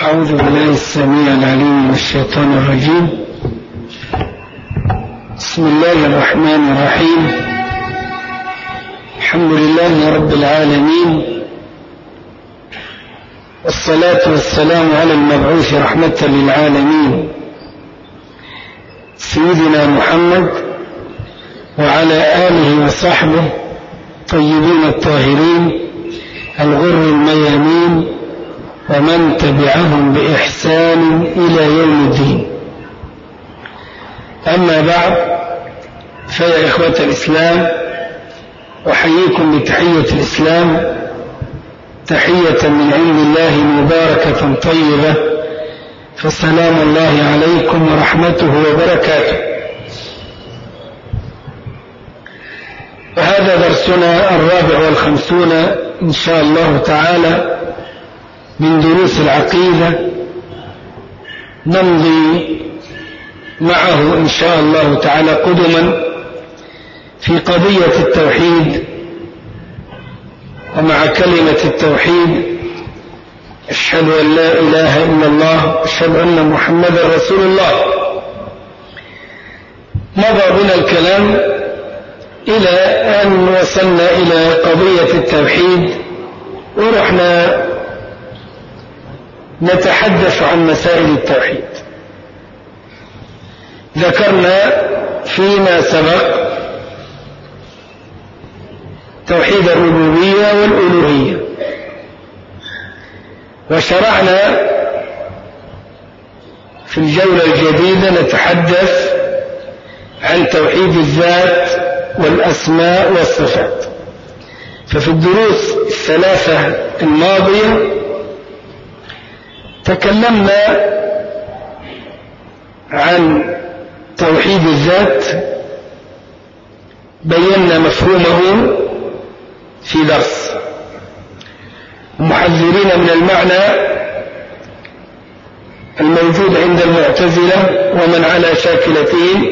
أعوذ بالله السميع العليم من الشيطان الرجيم. بسم الله الرحمن الرحيم. الحمد لله رب العالمين، والصلاة والسلام على المبعوث رحمة للعالمين سيدنا محمد وعلى آله وصحبه طيبين الطاهرين الغر الميامين ومن تبعهم بإحسان إلى يوم الدين. أما بعد، فيا إخوة الإسلام، أحييكم بتحية الإسلام، تحية من عند الله مباركة طيبة، فسلام الله عليكم ورحمته وبركاته. وهذا درسنا 54 إن شاء الله تعالى من دروس العقيدة، نمضي معه إن شاء الله تعالى قدما في قضية التوحيد، ومع كلمة التوحيد أشهد أن لا إله إلا الله، أشهد أن محمدا رسول الله. مضى بنا الكلام إلى أن وصلنا إلى قضية التوحيد، ورحنا نتحدث عن مسائل التوحيد. ذكرنا فيما سبق توحيد الربوبية والألوهية، وشرعنا في الجولة الجديدة نتحدث عن توحيد الذات والأسماء والصفات. ففي الدروس الثلاثة الماضية تكلمنا عن توحيد الذات، بينا مفهومه في درس، محذرين من المعنى الموجود عند المعتزلة ومن على شاكلتهم،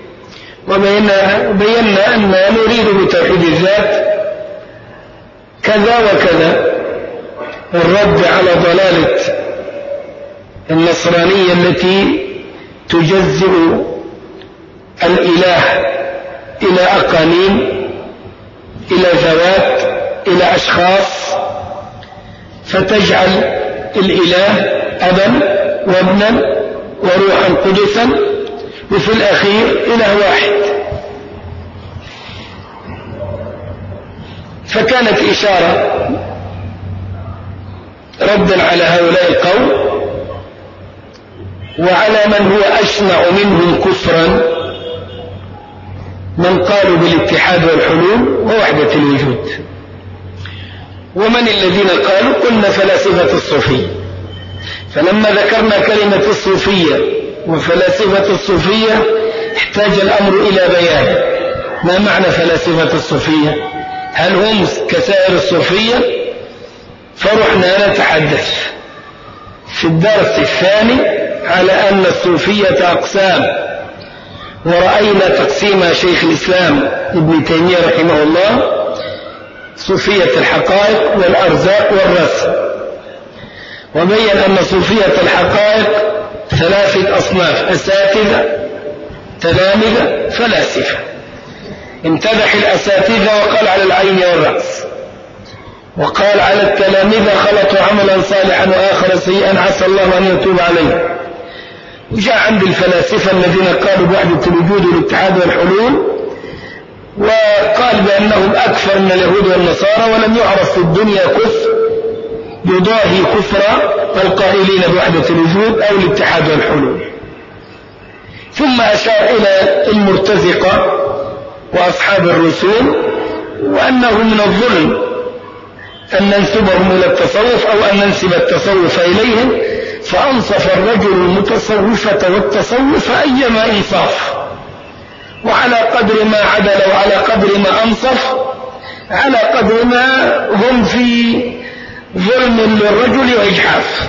وبينا أن نريد بتوحيد الذات كذا وكذا، الرد على ضلالة النصرانية التي تجزئ الإله إلى أقانيم، إلى ذوات، إلى أشخاص، فتجعل الإله أبا وابنا وروحا قدسا، وفي الأخير إله واحد. فكانت إشارة ردا على هؤلاء القوم وعلى من هو أشنع منهم كفرا، من قالوا بالاتحاد والحلول ووحدة الوجود. ومن الذين قالوا؟ قلنا فلاسفة الصوفية. فلما ذكرنا كلمة الصوفية وفلاسفة الصوفية احتاج الأمر إلى بيان. ما معنى فلاسفة الصوفية؟ هل هم كسائر الصوفية؟ فرحنا نتحدث في الدرس الثاني على أن الصوفية أقسام، ورأينا تقسيم شيخ الإسلام ابن تيمية رحمه الله: صوفية الحقائق والأرزاق والرسم. وبين أن صوفية الحقائق 3 أصناف: أساتذة، تلامذة، فلاسفة. امتدح الأساتذة وقال على العين والرأس، وقال على التلامذة خلطوا عملا صالحا وآخر سيئا عسى الله أن يتوب عليه. وجاء عند الفلاسفة الذين قالوا بوحدة الوجود والاتحاد والحلول، وقال بأنهم أكثر من اليهود والنصارى، ولم يعرف في الدنيا كفر يضاهي كفر القائلين بوحدة الوجود أو الاتحاد والحلول. ثم أشار إلى المرتزقة وأصحاب الرسول، وأنه من الظلم أن ننسبهم إلى التصوف أو أن ننسب التصوف إليهم، فأنصف الرجل المتصوفة والتصوف أيما إنصاف، وعلى قدر ما عدل وعلى قدر ما أنصف على قدر ما هم في ظلم للرجل وإجحاف.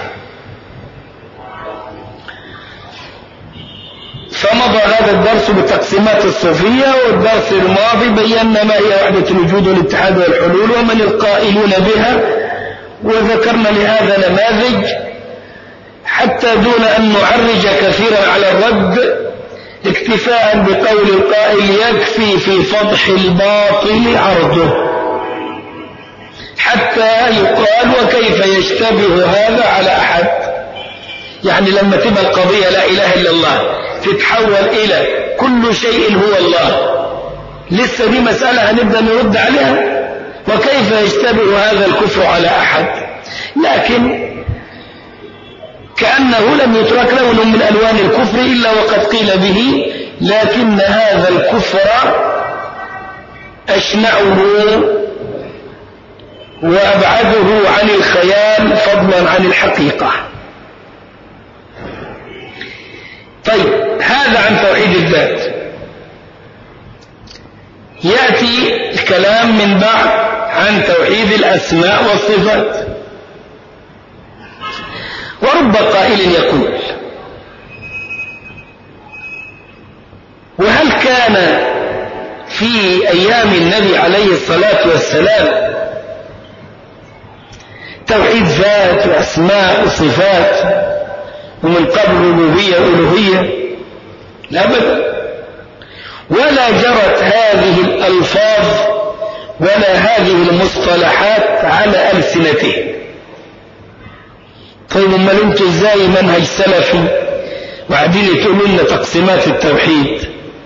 فمضى هذا الدرس بتقسيمات الصوفية، والدرس الماضي بينا ما هي وحدة الوجود والاتحاد والحلول ومن القائلون بها، وذكرنا لهذا نماذج حتى دون أن نعرج كثيرا على الرد، اكتفاء بقول القائل يكفي في فضح الباطل عرضه، حتى يقال وكيف يشتبه هذا على أحد. يعني لما تبقى القضية لا إله إلا الله تتحول إلى كل شيء هو الله، لسه دي مسألة هنبدأ نرد عليها، وكيف يشتبه هذا الكفر على أحد. لكن كأنه لم يترك لون من ألوان الكفر إلا وقد قيل به، لكن هذا الكفر أشنعه وأبعده عن الخيال فضلا عن الحقيقة. طيب، هذا عن توحيد الذات. يأتي الكلام من بعد عن توحيد الأسماء والصفات. ورب قائل يقول: وهل كان في أيام النبي عليه الصلاة والسلام توحيد ذات وأسماء وصفات ومن قبل ربوبية وألوهية؟ لا بد، ولا جرت هذه الألفاظ ولا هذه المصطلحات على ألسنتهم. طيب امال انتوا ازاي منهج سلفي وقاعدين تقولوا لنا تقسيمات التوحيد؟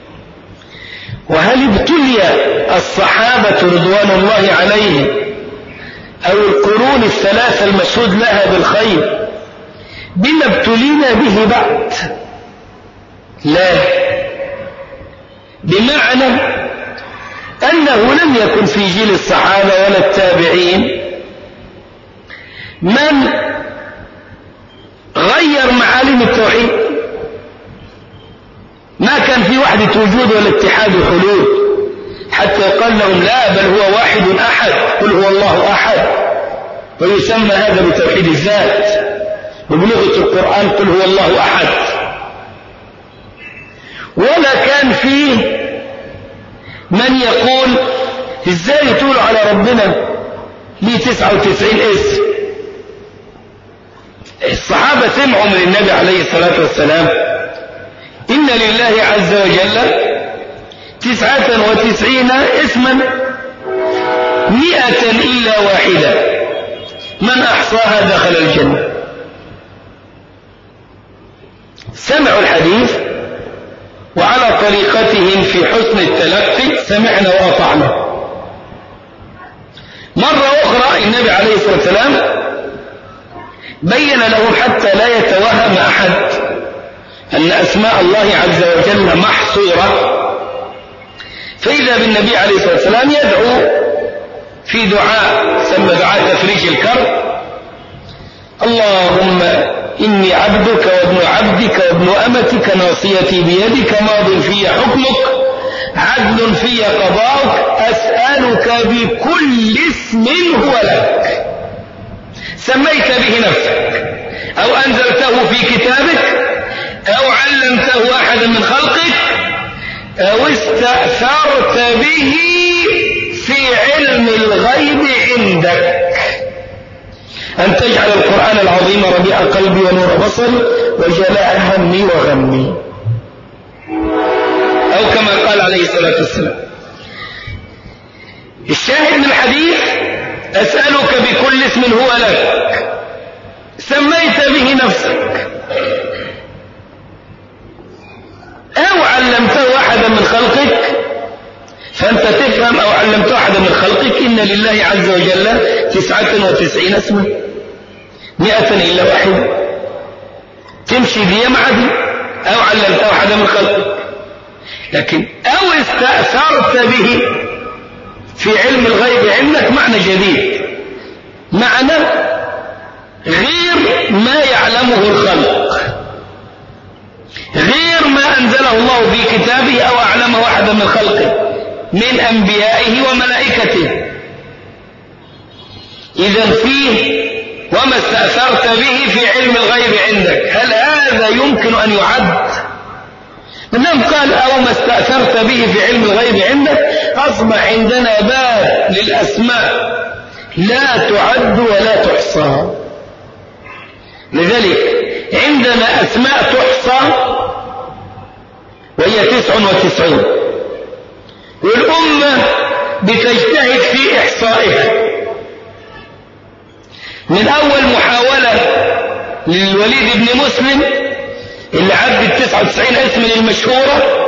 وهل ابتلي الصحابة رضوان الله عليهم أو القرون الثلاثة المشهود لها بالخير بما ابتلينا به بعد؟ لا، بمعنى أنه لم يكن في جيل الصحابة ولا التابعين من غير معالم التوحيد. ما كان في وحدة وجود ولا اتحاد وحلول حتى يقال لهم لا، بل هو واحد أحد، قل هو الله أحد، ويسمى هذا بتوحيد الذات، وبلغة القرآن قل هو الله أحد. ولا كان فيه من يقول ازاي تقولوا على ربنا ليه 99 اسم. الصحابة سمعوا من النبي عليه الصلاة والسلام إن لله عز وجل 99 اسما 100 إلا واحدة، من أحصاها دخل الجنة. سمعوا الحديث وعلى طريقتهم في حسن التلقي سمعنا وأطعنا. مرة أخرى النبي عليه الصلاة والسلام بين لهم حتى لا يتوهم أحد أن أسماء الله عز وجل محصورة، فإذا بالنبي عليه الصلاة والسلام يدعو في دعاء سمى دعاء تفريج الكرب: اللهم إني عبدك وابن عبدك وابن أمتك ناصيتي بيدك ماض في حكمك عدل في قضاؤك أسألك بكل اسم هو لك سميت به نفسك أو أنزلته في كتابك أو علمته أحدا من خلقك أو استأثرت به في علم الغيب عندك أن تجعل القرآن العظيم ربيع قلبي ونور بصري وجلاء همي وغمي، أو كما قال عليه الصلاة والسلام. الشاهد من الحديث: أسألك بكل اسم هو لك سميت به نفسك أو علمته أحدا من خلقك، فأنت تفهم أو علمته أحدا من خلقك إن لله عز وجل 99 اسما 100 إلا واحدة، تمشي دي مع دي، أو علمته أحدا من خلقك. لكن أو استأثرت به في علم الغيب عندك معنى جديد، معنى غير ما يعلمه الخلق، غير ما أنزله الله في كتابه أو أعلمه أحدا من خلقه من أنبيائه وملائكته. إذن فيه وما استأثرت به في علم الغيب عندك، هل هذا يمكن أن يعد؟ من قال أو ما استأثرت به في علم الغيب عندك، أصبح عندنا باب للأسماء لا تعد ولا تحصى. لذلك عندنا أسماء تحصى وهي 99، والأمة بتجتهد في إحصائها. من أول محاولة للوليد بن مسلم اللي عدت 99 اسم المشهورة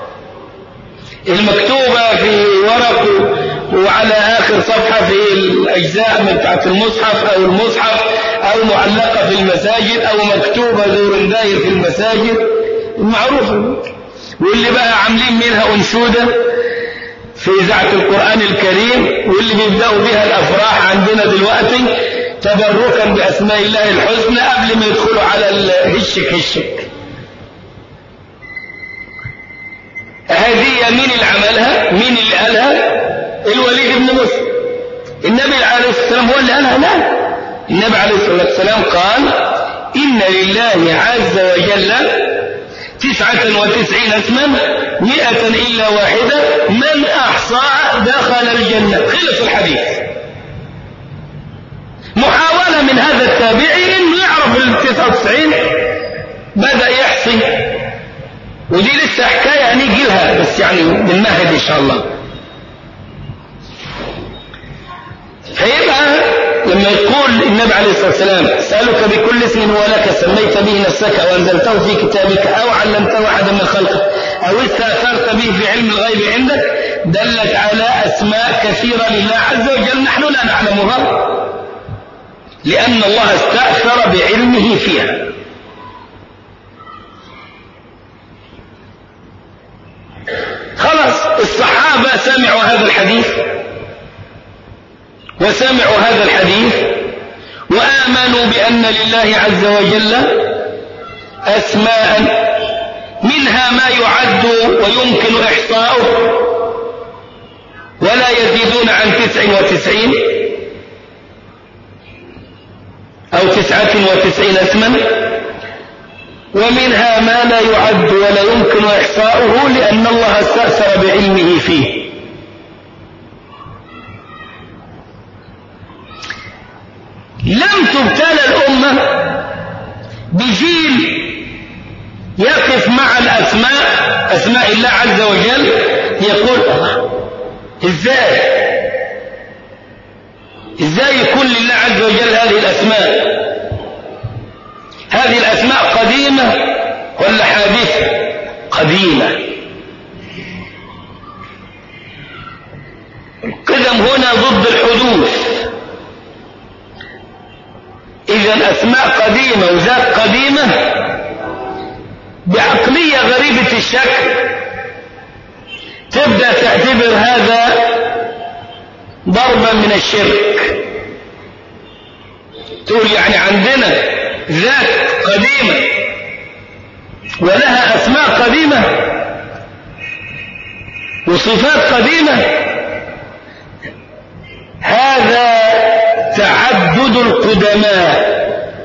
المكتوبة في ورق وعلى آخر صفحة في الأجزاء من بتاعت المصحف أو المصحف أو معلقة في المساجد أو مكتوبة دور داير في المساجد المعروفة، واللي بقى عاملين منها أنشودة في إذاعة القرآن الكريم، واللي بيبدأوا بها الأفراح عندنا دلوقتي تبركا بأسماء الله الحسنى قبل ما يدخلوا على الهشك هشك. هذه مين اللي عملها؟ مين اللي قالها؟ الوليد بن مسلم. النبي عليه الصلاة والسلام هو اللي قالها؟ لا، النبي عليه الصلاة والسلام قال إن لله عز وجل 99 اسما 100 إلا واحدة من أحصاها دخل الجنة. خلص الحديث. محاولة من هذا التابعي إنه يعرف 99 بدأ يحصي، ودي لسه حكاية هنيجي لها بس يعني بالمهد إن شاء الله. فيبقى لما يقول النبي عليه الصلاة والسلام سألك بكل اسم هو لك سميت به نفسك أو أنزلته في كتابك أو علمته أحدا من خلقك أو استأثرت به في علم الغيب عندك، دلت على أسماء كثيرة لله عز وجل نحن لا نعلمها لأن الله استأثر بعلمه فيها. خلاص الصحابة سمعوا هذا الحديث وسمعوا هذا الحديث وآمنوا بأن لله عز وجل أسماء منها ما يعد ويمكن إحصاؤه ولا يزيدون عن 99 أو 99 اسما، ومنها ما لا يعد ولا يمكن إحصاؤه لأن الله استأثر بعلمه فيه. لم تبتلى الأمة بجيل يقف مع أسماء الله عز وجل يقول إزاي يكون لله عز وجل هذه الأسماء؟ هذه الأسماء قديمة ولا حادثة؟ قديمة. القدم هنا ضد الحدوث. إذا أسماء قديمة وذات قديمة بعقلية غريبة الشكل تبدأ تعتبر هذا ضربا من الشرك. تقول يعني عندنا ذات قديمة ولها أسماء قديمة وصفات قديمة، هذا تعدد القدماء.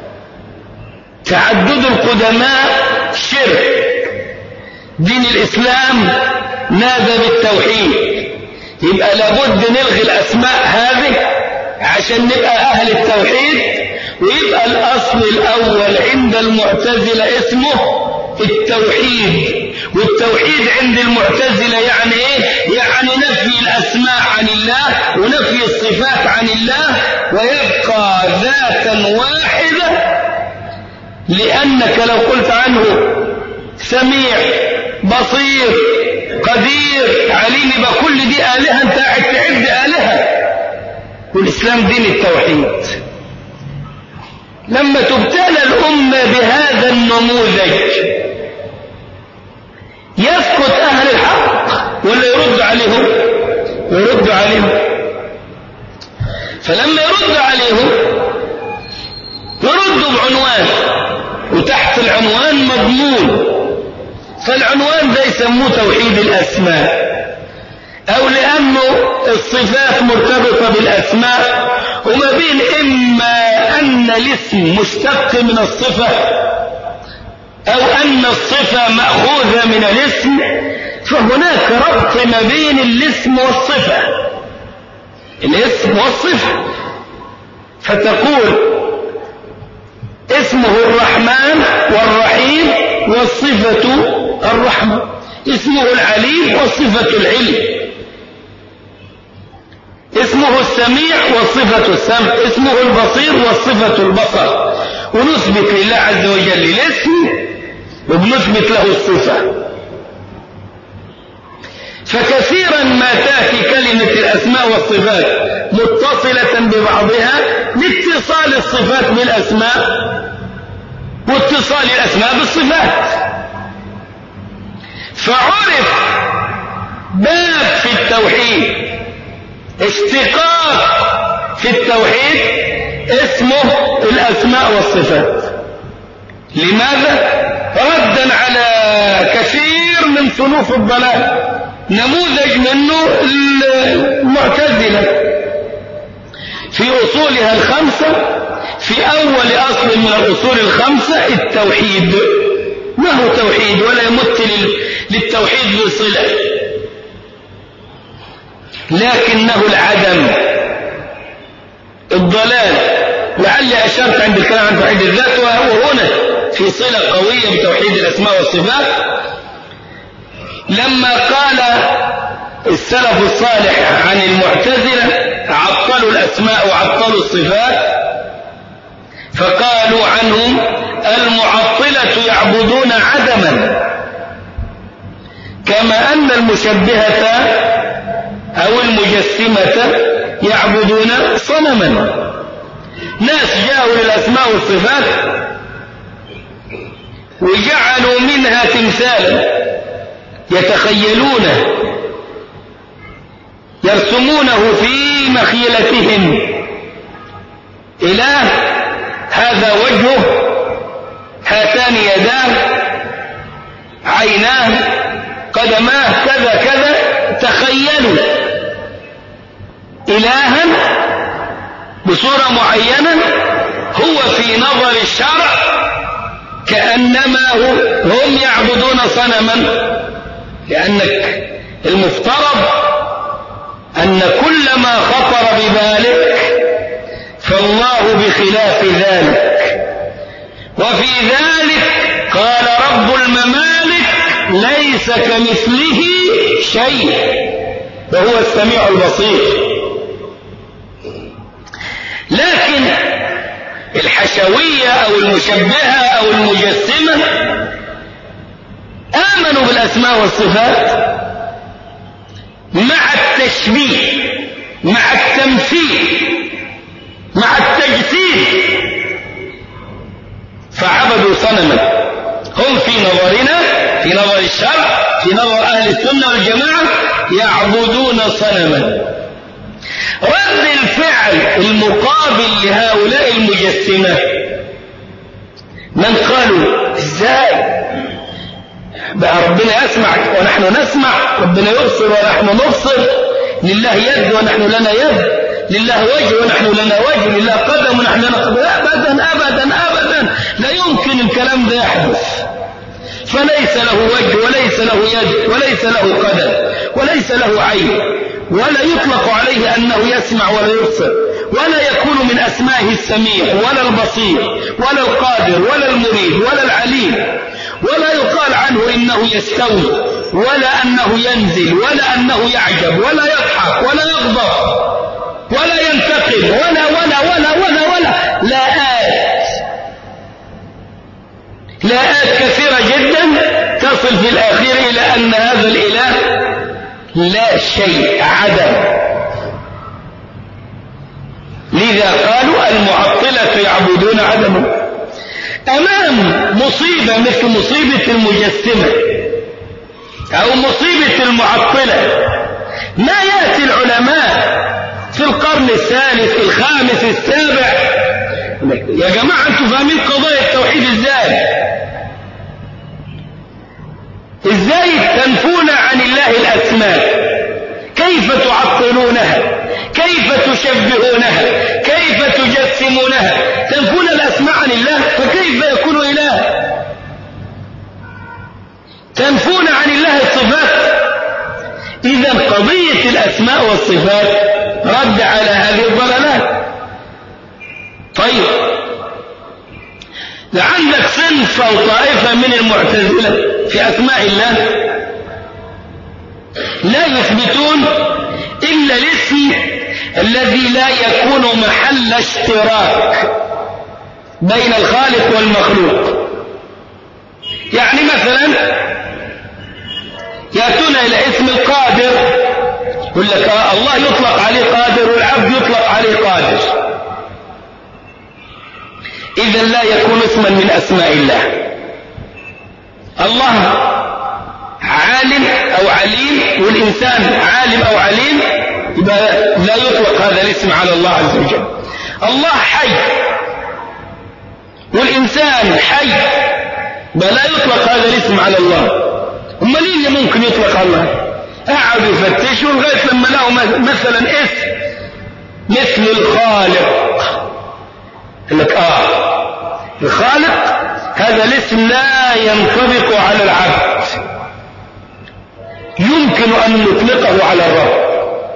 تعدد القدماء شرك. دين الإسلام نادى بالتوحيد، يبقى لابد نلغي الأسماء هذه عشان نبقى أهل التوحيد، ويبقى الأصل الأول عند المعتزلة اسمه التوحيد. والتوحيد عند المعتزلة يعني إيه؟ يعني نفي الأسماء عن الله ونفي الصفات عن الله، ويبقى ذاتا واحدة. لأنك لو قلت عنه سميع بصير قدير عليم يبقى كل دي آلهة، انت قاعد تعد آلهة. والإسلام دين التوحيد. لما تبتلى الأمة بهذا النموذج يسكت أهل الحق ولا يرد عليهم؟ يرد عليهم. فلما يرد عليهم يردوا بعنوان، وتحت العنوان مضمون. فالعنوان ده يسموه توحيد الأسماء، أو لأنه الصفات مرتبطة بالأسماء، وما بين إما أن الاسم مشتق من الصفة أو أن الصفة مأخوذة من الاسم، فهناك ربط ما بين الاسم والصفة. الاسم والصفة. فتقول اسمه الرحمن والصفة الرحمة، اسمه العليم والصفة العلم، اسمه السميع والصفة السمع، اسمه البصير والصفة البصر. ونثبت لله عز وجل الاسم وبنثبت له الصفة. فكثيرا ما تأتي كلمة الأسماء والصفات متصلة ببعضها لاتصال الصفات بالأسماء واتصال الأسماء بالصفات. فعرف باب في التوحيد، اشتقاق في التوحيد اسمه الأسماء والصفات. لماذا؟ ردا على كثير من صنوف الضلال. نموذج منه المعتزلة في أصولها الخمسة، في أول أصل من الأصول الخمسة التوحيد. ما هو توحيد؟ ولا يمت للتوحيد بصلة، لكنه العدم، الضلال. لعلي أشرت عند الكلام عن توحيد الذات، وهنا في صلة قوية بتوحيد الأسماء والصفات. لما قال السلف الصالح عن المعتزلة عطلوا الأسماء وعطلوا الصفات، فقالوا عنهم المعطلة يعبدون عدما، كما أن المشبهة أو المجسمة يعبدون صنما. ناس جاءوا للأسماء والصفات وجعلوا منها تمثالا يتخيلونه يرسمونه في مخيلتهم. إله هذا وجهه، هاتان يداه، عيناه، قدماه، كذا كذا. تخيلوا إلها بصورة معينة هو في نظر الشرع كأنما هم يعبدون صنما، لأنك المفترض أن كل ما خطر ببالك فالله بخلاف ذلك. وفي ذلك قال رب الممالك ليس كمثله شيء وهو السميع البصير. لكن الحشوية أو المشبهة أو المجسمة آمنوا بالأسماء والصفات مع التشبيه، مع التمثيل، مع التجسيد، فعبدوا صنما. هم في نظرنا، في نظر الشرع، في نظر أهل السنة والجماعة يعبدون صنما. رد الفعل المقابل لهؤلاء المجسمة من قالوا ازاي بقى ربنا يسمع ونحن نسمع، ربنا يبصر ونحن نبصر، لله يد ونحن لنا يد، لله وجه ونحن لنا وجه، لله قدم ونحن لنا قدم. أبدا أبدا أبدا، لا يمكن الكلام ده يحدث. فليس له وجه وليس له يد وليس له قدم وليس له عين، ولا يطلق عليه أنه يسمع ولا يبصر، ولا يكون من أسمائه السميع ولا البصير ولا القادر ولا المريد ولا العليم، ولا يقال عنه إنه يستوي ولا أنه ينزل ولا أنه يعجب ولا يضحك ولا يغضب ولا ينتقم ولا ولا ولا ولا ولا. لاءات كثيرة جدا تصل في الأخير إلى أن هذا الإله لا شيء، عدم. لذا قالوا المعطلة يعبدون عدما. أمام مصيبة مثل مصيبة المجسمة أو مصيبة المعطلة ما يأتي العلماء في القرن الثالث الخامس السابع يا جماعة أنتم فاهمين قضايا التوحيد ازاي تنفون عن الله الأسماء؟ كيف تعطلونها؟ كيف تشبهونها؟ كيف تجسمونها؟ تنفون الأسماء عن الله، فكيف يكون إله؟ تنفون عن الله الصفات. إذا قضية الأسماء والصفات رد على هذه الضلالات. طيب ده عندك صنف أو طائفة من المعتزلة في أسماء الله لا يثبتون إلا الاسم الذي لا يكون محل اشتراك بين الخالق والمخلوق. يعني مثلا يأتون إلى اسم القادر، يقول لك الله يطلق عليه قادر والعبد يطلق عليه قادر، إذا لا يكون اسما من أسماء الله. الله عالم أو عليم والإنسان عالم أو عليم، يبقى لا يطلق هذا الاسم على الله عز وجل. الله حي والإنسان حي، يبقى لا يطلق هذا الاسم على الله. أما ليه اللي ممكن يطلق على الله؟ قعدوا يفتشوا لغاية لما لقوا مثلا اسم مثل الخالق، يقول لك الخالق هذا الاسم لا ينطبق على العبد، يمكن أن نطلقه على الرب.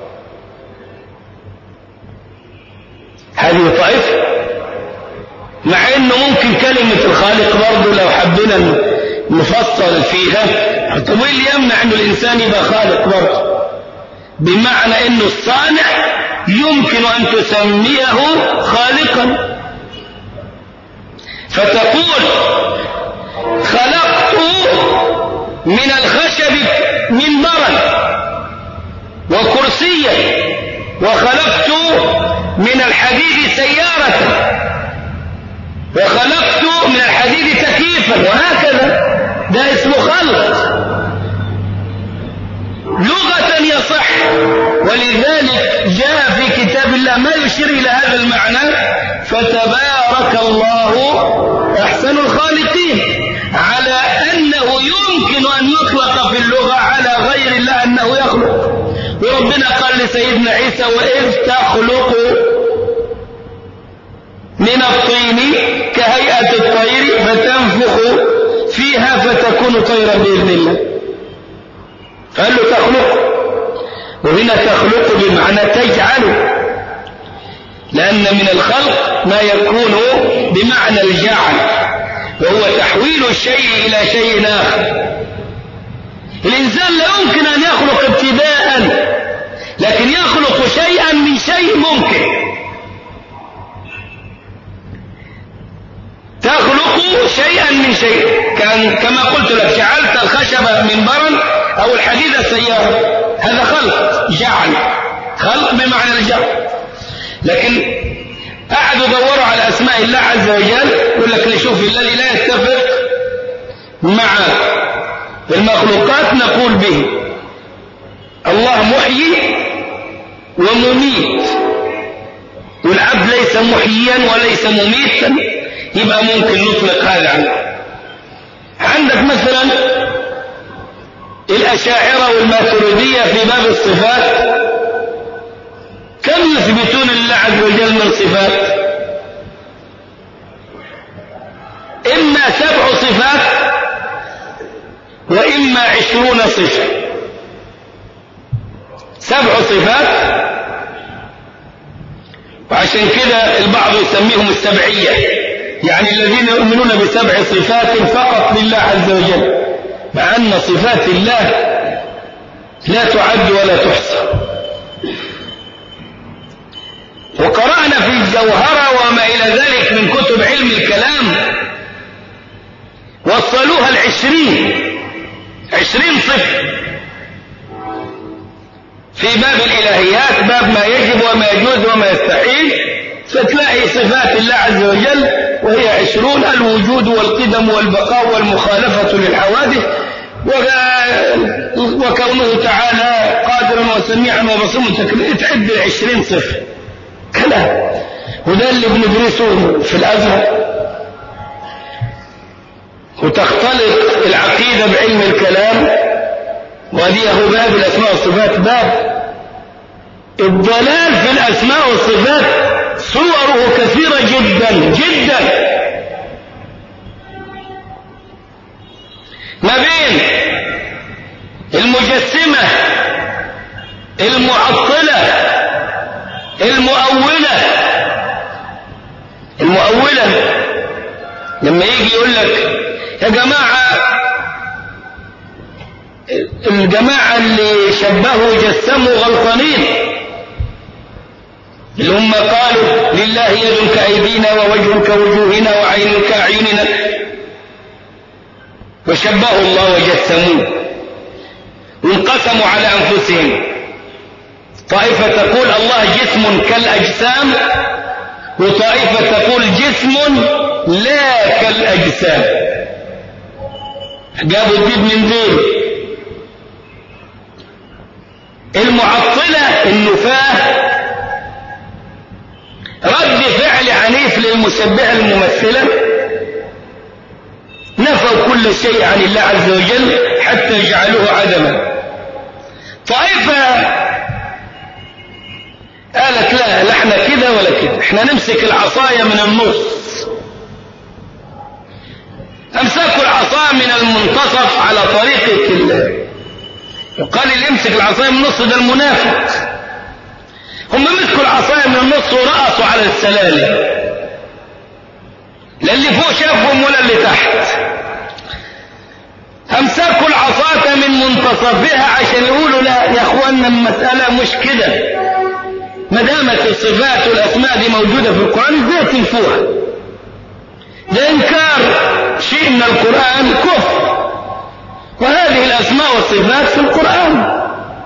هذه طائفة، مع أنه ممكن كلمة الخالق برضه لو حبينا نفصل فيها، طب اللي يمنع أنه الإنسان يبقى خالق برضه؟ بمعنى أنه الصانع يمكن أن تسميه خالقا، فتقول خلقت من الخشب منبرا وكرسيا، وخلقت من الحديد سيارة، وخلقت من الحديد تكييفا، وهكذا. ده اسمه خلق، لغة يصح، ولذلك جاء في كتاب الله ما يشير إلى هذا المعنى: فتبارك الله أحسن الخالقين، على أنه يمكن أن يطلق في اللغة على غير الله أنه يخلق. وربنا قال لسيدنا عيسى: وإذ تخلق من الطين كهيئة الطير فتنفخ فيها فتكون طيرا بإذن الله. قال له تخلق، وهنا تخلق بمعنى تجعل، لأن من الخلق ما يكون بمعنى الجعل، وهو تحويل الشيء إلى شيء آخر. الإنسان لا يمكن أن يخلق ابتداء، لكن يخلق شيئا من شيء ممكن. تخلق شيئا من شيء، كما قلت لك: جعلت الخشب منبرا أو الحديد سيارة، هذا خلق، جعل، خلق بمعنى الجعل. لكن قعدوا يدوروا على أسماء الله عز وجل، يقول لك نشوف الذي لا يتفق مع المخلوقات نقول به. الله محيي ومميت، والعبد ليس محييا وليس مميتا، يبقى ممكن نطلق هذا عنه. عندك مثلا الأشاعرة والماتريدية في باب الصفات، كم يثبتون لله عز وجل من صفات؟ إما 7 صفات وإما 20 صفة. 7 صفات، وعشان كده البعض يسميهم السبعية، يعني الذين يؤمنون ب7 صفات فقط لله عز وجل، مع أن صفات الله لا تعد ولا تحصى. وقرأنا في الجوهرة وما إلى ذلك من كتب علم الكلام، وصلوها 20 صفة في باب الإلهيات، باب ما يجب وما يجوز وما يستحيل، فتلاقي صفات الله عز وجل وهي 20: الوجود والقدم والبقاء والمخالفة للحوادث، وكونه تعالى قادرا وسميعا وبصيرا. تعد 20 صفة كلام، وده اللي بندرسه في الأزهر، وتختلط العقيدة بعلم الكلام، وهذه هو باب الأسماء والصفات. باب الضلال في الأسماء والصفات صوره كثيرة جدا جدا، ما بين المجسمة، المعطلة، المؤولة لما يجي يقول لك يا جماعة، الجماعة اللي شبهوا جسموا غلطانين، اللي هم قالوا لله يد كأيدينا ووجه كوجوهنا وعين كأعيننا، وشبهوا الله وجسموه وانقسموا على أنفسهم. طائفة تقول الله جسم كالأجسام، وطائفة تقول جسم لا كالأجسام. جابوا الدين من دول. المعطلة النفاة رد فعل عنيف للمشبهة الممثلة، نفوا كل شيء عن الله عز وجل حتى جعلوه عدما. طائفة قالت لا احنا كده ولا كده، احنا نمسك العصاية من النص. امسكوا العصا من المنتصف على طريقة قال اللي يمسك العصاية من النص ده المنافق. هم مسكوا العصاية من النص ورقصوا على السلالم، لا اللي فوق شافهم ولا اللي تحت. امسكوا العصاة من منتصفها عشان يقولوا لا يا اخوانا المسألة مش كده، ما دامت الصفات والاسماء دي موجودة في القرآن ازاي تنفوها؟ ده انكار شيء من القرآن كفر، وهذه الاسماء والصفات في القرآن.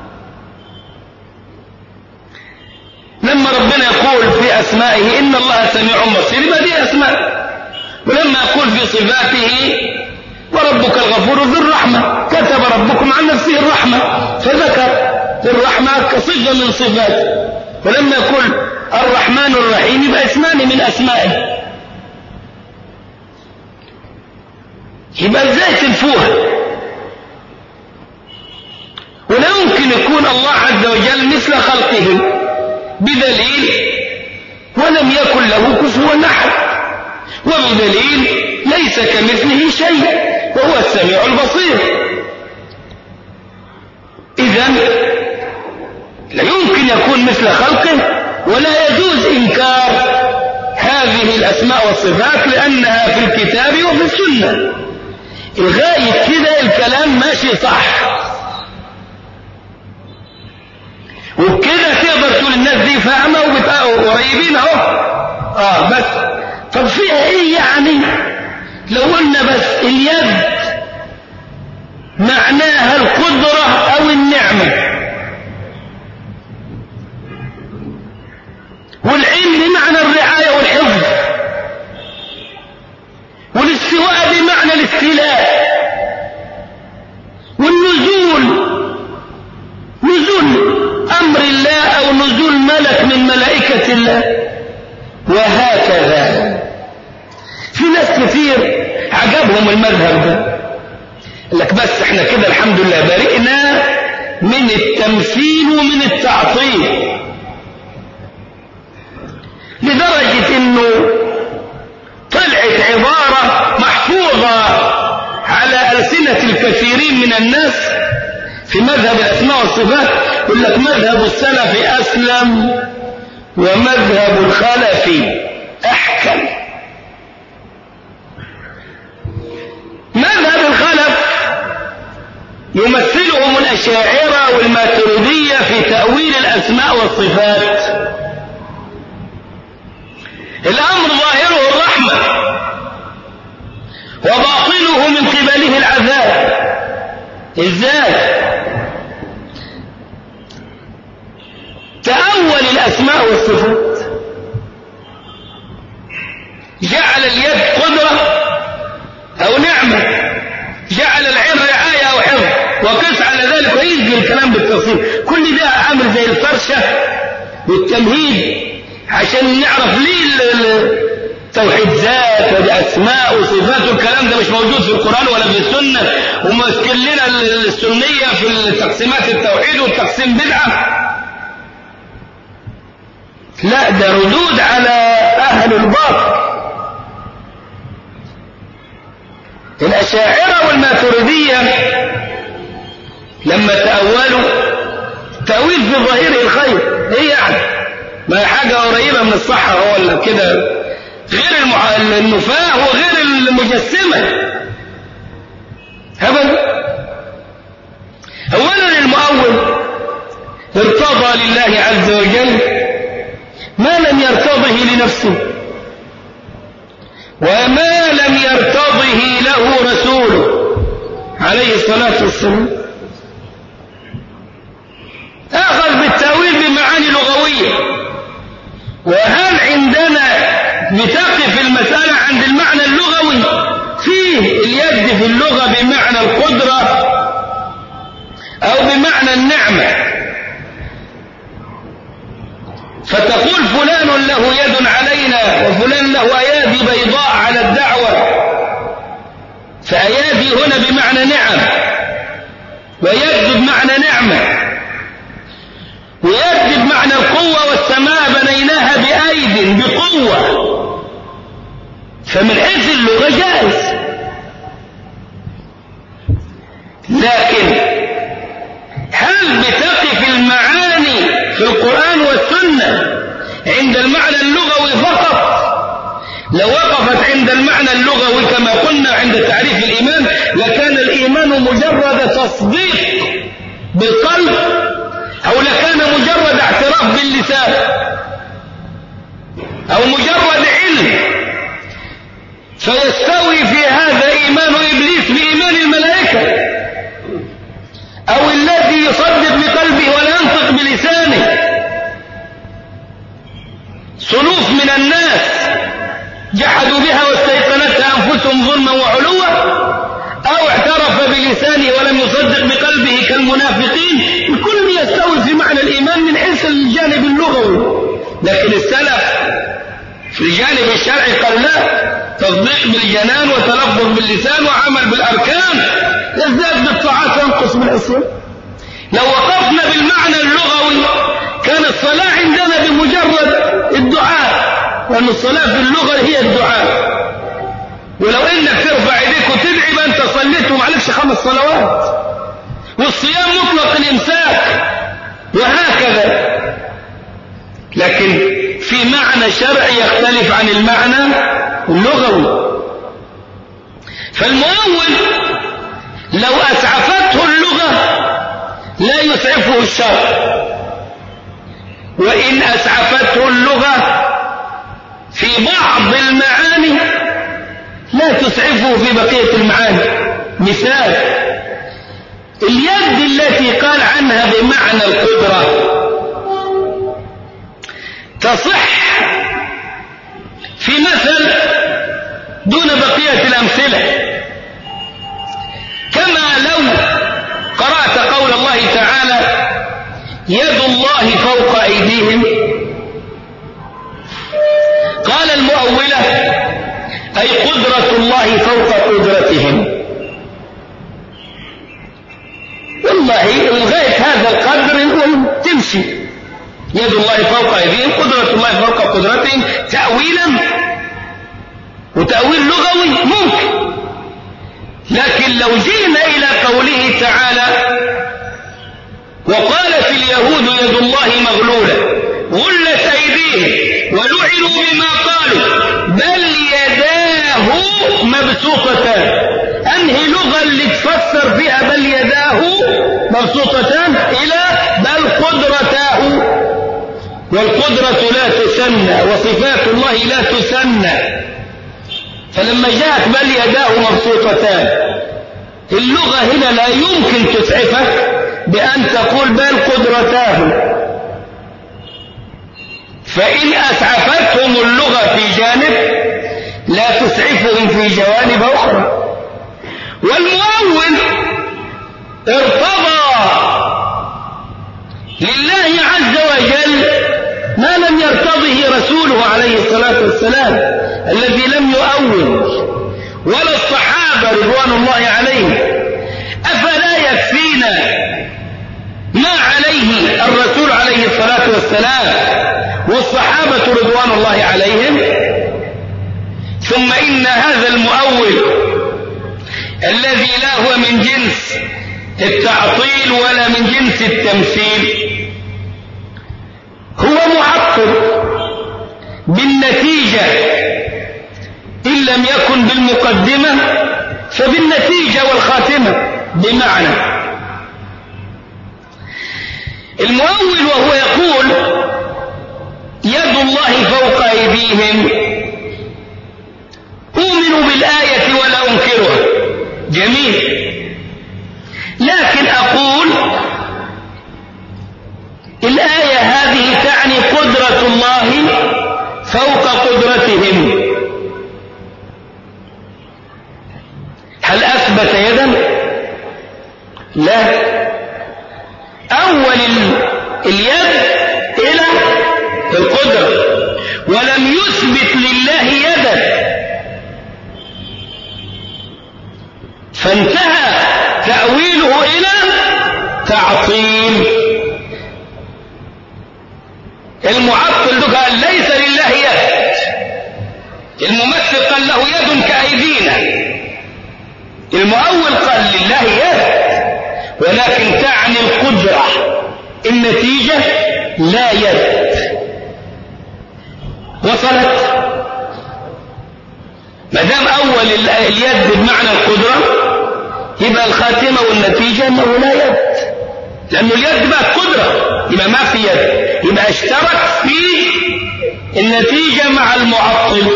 لما ربنا يقول في اسمائه ان الله سميع بصير، ما دي اسماء. ولما يقول في صفاته وربك الغفور ذو الرحمة، كتب ربكم عن نفسه الرحمة فذكر الرحمة كصفة من صفاته. ولما يقول الرحمن الرحيم يبقى اسمان من اسمائه. يبقى ازاي تنفوها؟ ولا يمكن يكون الله عز وجل مثل خلقه بدليل ولم يكن له كفوا احد، وبدليل ليس كمثله شيء وهو السميع البصير. إذن لا يمكن يكون مثل خلقه، ولا يجوز إنكار هذه الأسماء والصفات لأنها في الكتاب وفي السنة. الغاية كده الكلام ماشي صح، وبكده تقدر تقول الناس دي فاهمة وقريبين اهو. بس طب فيها ايه يعني لو قلنا بس اليد معناها القدرة او النعمة، والعلم بمعنى الرعاية والحفظ، والاستواء بمعنى الاستيلاء، والنزول نزول امر الله او نزول ملك من ملائكة الله، وهكذا. في ناس كثير عجبهم المذهب ده، قال لك بس احنا كده الحمد لله برئنا من التمثيل ومن التعطيل، لدرجة انه طلعت عبارة محفوظة على ألسنة الكثيرين من الناس في مذهب الأسماء والصفات، يقول لك مذهب السلف أسلم ومذهب الخلف أحكم. مذهب الخلف يمثلهم الأشاعرة والماتريدية في تأويل الأسماء والصفات. الأمر ظاهره الرحمة وباطنه من قبله العذاب. إزاي؟ تأول الأسماء والصفات، جعل اليد قدرة أو نعمة، جعل العين رعاية أو حفظ، وقس على ذلك ويجي الكلام بالتفصيل. كل ده عامل زي الفرشة والتمهيد عشان نعرف ليه توحيد ذات وأسماء وصفات، والكلام ده مش موجود في القرآن ولا في السنة، ومسكن لنا السنية في تقسيمات التوحيد والتقسيم بدعة. لا، ده ردود على أهل الباطل. الأشاعرة والماتريدية لما تأولوا تأويل في ظاهره الخير، ايه يعني؟ ما هي حاجة قريبة من الصحة ولا كده، غير النفاة وغير المجسمة أبدا. أولا المؤول ارتضى لله عز وجل ما لم يرتضه لنفسه وما لم يرتضه له رسوله عليه الصلاة والسلام. أخذ بالتأويل بمعاني لغوية. وهل عندنا بتقف المسألة عند المعنى اللغوي؟ فيه اليد في اللغة بمعنى القدرة أو بمعنى النعمة، فتقول فلان له يد علينا وفلان له أيادي بيضاء على الدعوة، فأيادي هنا بمعنى نعم، ويد بمعنى نعمة، ويد بمعنى القوة، والسماء بنيناها بأيد بقوة. فمن حيث اللغة جائز. لكن هل بتقف المعاني في القرآن والسنة عند المعنى اللغوي فقط؟ لو وقفت عند المعنى اللغوي كما قلنا عند تعريف الإيمان لكان الإيمان مجرد تصديق بالقلب، أو لكان مجرد اعتراف باللسان، أو مجرد علم. فيستوي في هذا إيمان إبليس بإيمان الملائكة، أو الذي يصدق بقلبه ولا ينطق بلسانه. صنوف من الناس جحدوا بها واستيقنتها أنفسهم ظلما وعلوا، أو اعترف بلسانه ولم يصدق بقلبه كالمنافقين. الكل يستوي في معنى الإيمان من حيث الجانب اللغوي. لكن السلف في الجانب الشرعي قال لا، تصديق بالجنان وتلفظ باللسان وعمل بالأركان، يزداد بالطاعات وينقص بالعصيان. لو وقفنا بالمعنى اللغوي كان الصلاة عندنا بمجرد الدعاء، لأن الصلاة في اللغة هي الدعاء. ولو إنك ترفع يديك وتدعي ما أنت صليت ومعلكش 5 صلوات. والصيام مطلق الإمساك وهكذا. لكن في معنى شرعي يختلف عن المعنى اللغوي. فالمؤول لو أسعفته اللغة لا يسعفه الشرع، وإن أسعفته اللغة في بعض المعاني لا تسعفه في بقية المعاني. مثال اليد التي قال عنها بمعنى القدرة تصح في مثل دون بقية الأمثلة، كما لو قرأت قول الله تعالى يد الله فوق أيديهم. قال المؤولة أي قدرة الله فوق قدرتهم. والله لغاية هذا القدر تمشي، يد الله فوق أيديهم، قدرة الله فوق قدرتهم، تأويلا وتأويل لغوي ممكن. لكن لو جئنا إلى قوله تعالى وقالت اليهود يد الله مغلولة غلت أيديهم ولعنوا بما قالوا بل يداه مبسوطتان. أنهي لغة اللي تفسر فيها بل يداه مبسوطتان إلى بل قدرتاه. والقدرة لا تسنى وصفات الله لا تسنى. فلما جاءت بل يداه مبسوطتان اللغة هنا لا يمكن تسعفك بأن تقول بل قدرتاه. فإن أسعفتهم اللغة في جانب لا تسعفهم في جوانب أخرى. والمؤول ارتضى لله عز وجل ما لم يرتضه رسوله عليه الصلاة والسلام الذي لم يؤول ولا الصحابة رضوان الله عليهم. أفلا يكفينا ما عليه الرسول عليه الصلاة والسلام والصحابة رضوان الله عليهم؟ ثم إن هذا المؤول الذي لا هو من جنس التعطيل ولا من جنس التمثيل هو معطل بالنتيجة، إن لم يكن بالمقدمة فبالنتيجة والخاتمة. بمعنى المؤول وهو يقول يد الله فوق أيديهم أؤمن بالآية ولا أنكرها، جميل، لكن أقول الآية هذه تعني قدرة الله فوق قدرتهم. هل أثبت يدا؟ لا، أول اليد إلى القدرة، ولم يثبت لله يدا، فانتهى تأويله إلى تعطيل. المعطل قال ليس لله يد، الممثل قال له يد كأيدينا، المؤول قال لله يد ولكن تعني القدرة، النتيجة لا يد. وصلت؟ ما دام أول اليد بمعنى القدرة يبقى الخاتمة والنتيجة أنه لا يد، لأنه اليد بقى قدرة، يبقى ما في يد، يبقى اشترك في النتيجة مع المعطل.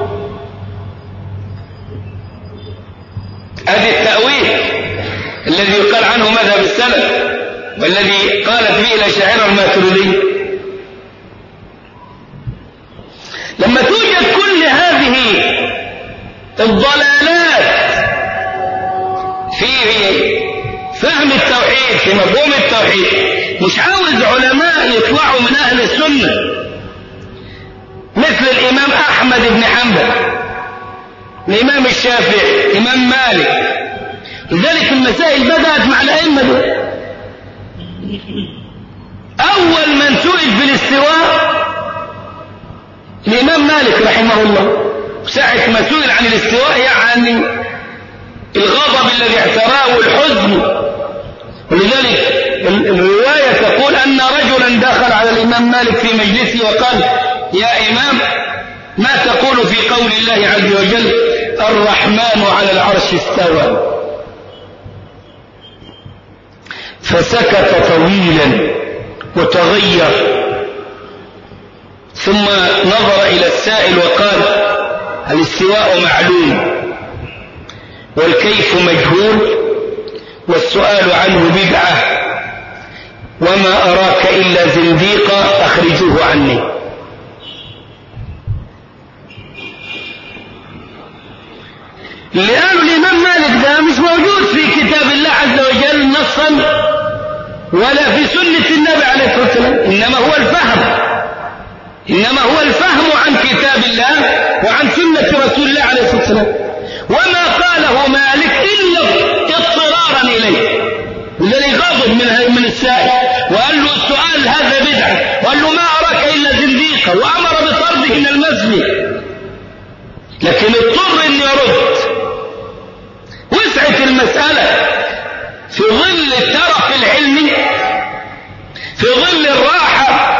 هذا التأويل الذي يقال عنه مذهب السلف والذي قالت به الأشاعرة الماتريدية. لما توجد كل هذه الضلالات في فهم التوحيد، في مفهوم التوحيد، مش عاوز علماء يطلعوا من أهل السنة مثل الإمام أحمد بن حنبل، الإمام الشافعي، الإمام مالك. لذلك المسائل بدأت مع الأئمة دول. أول من سئل في الاستواء الإمام مالك رحمه الله، ساعة ما سئل عن الاستواء يعني الغضب الذي اعتراه والحزن. ولذلك الرواية تقول أن رجلا دخل على الإمام مالك في مجلسه وقال يا إمام ما تقول في قول الله عز وجل الرحمن على العرش استوى؟ فسكت طويلا وتغير، ثم نظر إلى السائل وقال الاستواء معلوم والكيف مجهول والسؤال عنه بدعة وما أراك إلا زنديقا أخرجوه عني. اللي قالوا الإمام مالك ده مش موجود في كتاب الله عز وجل نصا ولا في سنة النبي عليه الصلاة والسلام، إنما هو الفهم عن كتاب الله وعن سنة رسول الله عليه الصلاة والسلام، وما قاله مالك إلا اضطرارا إليه. الذي غضب من السائل وقال له السؤال هذا بدعة، وقال له ما أراك إلا زنديقا، وأمر بطرده من المسجد، لكن اضطر أن يرد. وسعت المسألة في ظل الترف العلمي، في ظل الراحة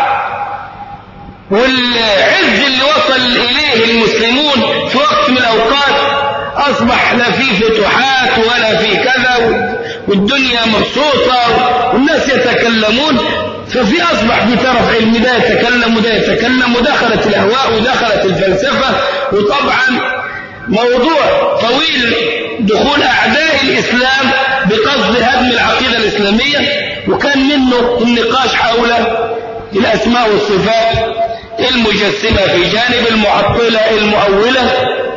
والعز اللي وصل إليه المسلمون في وقت من الأوقات، أصبح لا في فتوحات ولا في كذا، والدنيا مبسوطة والناس يتكلمون، ففي أصبح في ترف علمي، ده يتكلم وده يتكلم، ودخلت الأهواء ودخلت الفلسفة. وطبعا موضوع طويل دخول أعداء الإسلام بقصد هدم العقيدة الإسلامية، وكان منه النقاش حول الأسماء والصفات، المجسمة في جانب، المعطلة، المؤولة.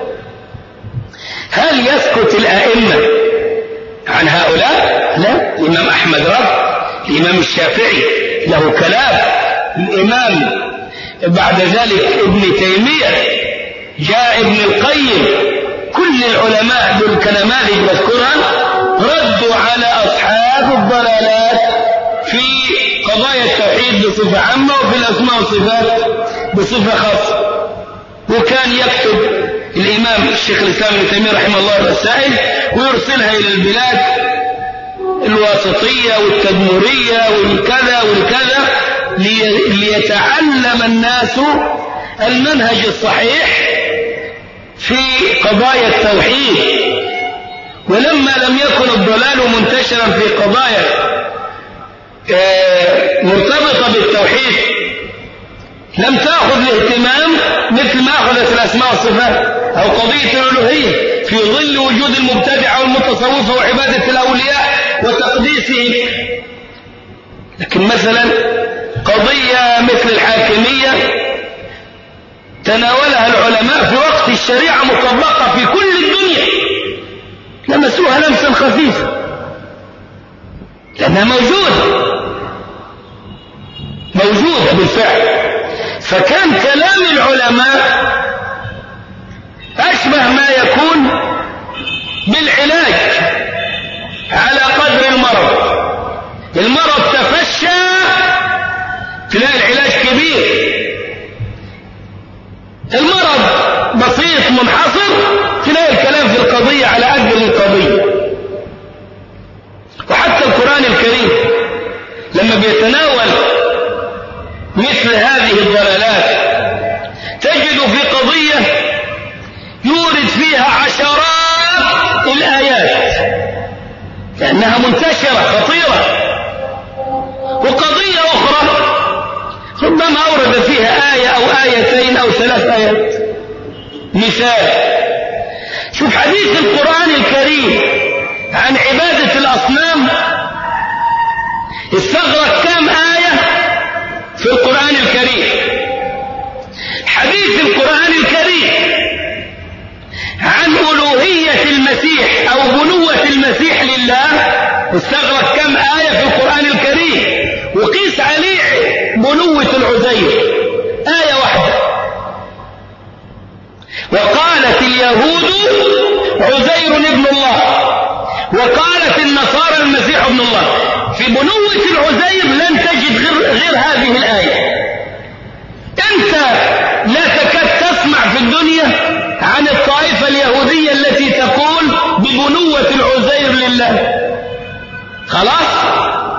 هل يسكت الأئمة عن هؤلاء؟ لا، الإمام أحمد رد، الإمام الشافعي له كلام، الإمام بعد ذلك ابن تيمية، جاء ابن القيم، كل العلماء دول كنماذج مذكورا ردوا على أصحاب الضلالات في قضايا التوحيد بصفة عامة وفي الأسماء والصفات بصفة خاصة. وكان يكتب الإمام الشيخ الإسلام ابن تيمية رحمه الله الرسائل ويرسلها إلى البلاد الواسطية والتدمرية والكذا والكذا، ليتعلم الناس المنهج الصحيح في قضايا التوحيد، ولما لم يكن الضلال منتشرا في قضايا مرتبطة بالتوحيد لم تأخذ الاهتمام مثل ما أخذت الأسماء والصفات أو قضية الألوهية في ظل وجود المبتدعة والمتصوفة وعبادة الأولياء وتقديسهم. لكن مثلا قضية مثل الحاكمية تناولها العلماء في وقت الشريعة مطبقة في كل الدنيا، لمسوها لمسا خفيفا لأنها موجودة بالفعل. فكان كلام العلماء أشبه ما يكون بالعلاج على قدر المرض تفشى تلاقي العلاج كبير، المرض بسيط منحصر تلاقي الكلام في القضية على قد القضية. وحتى القرآن الكريم لما بيتناول مثل هذه الضلالات تجد في قضية يورد فيها عشرات الآيات لأنها منتشرة خطيرة، وقضية أخرى ربما أورد فيها آية أو آيتين أو 3 آيات. مثال، شوف حديث القرآن الكريم عن عبادة الأصنام استغرق كم آية في القرآن الكريم. حديث القرآن الكريم عن ألوهية المسيح أو بنوة المسيح لله استغرق كم آية في القرآن الكريم، وقيس عليه بنوة العزير آية واحدة. وقالت اليهود عزير ابن الله، وقالت النصارى المسيح ابن الله. في بنوة العزير لن تجد غير هذه الآية. أنت لا تكاد تسمع في الدنيا عن الطائفة اليهودية التي تقول ببنوة العزير لله، خلاص.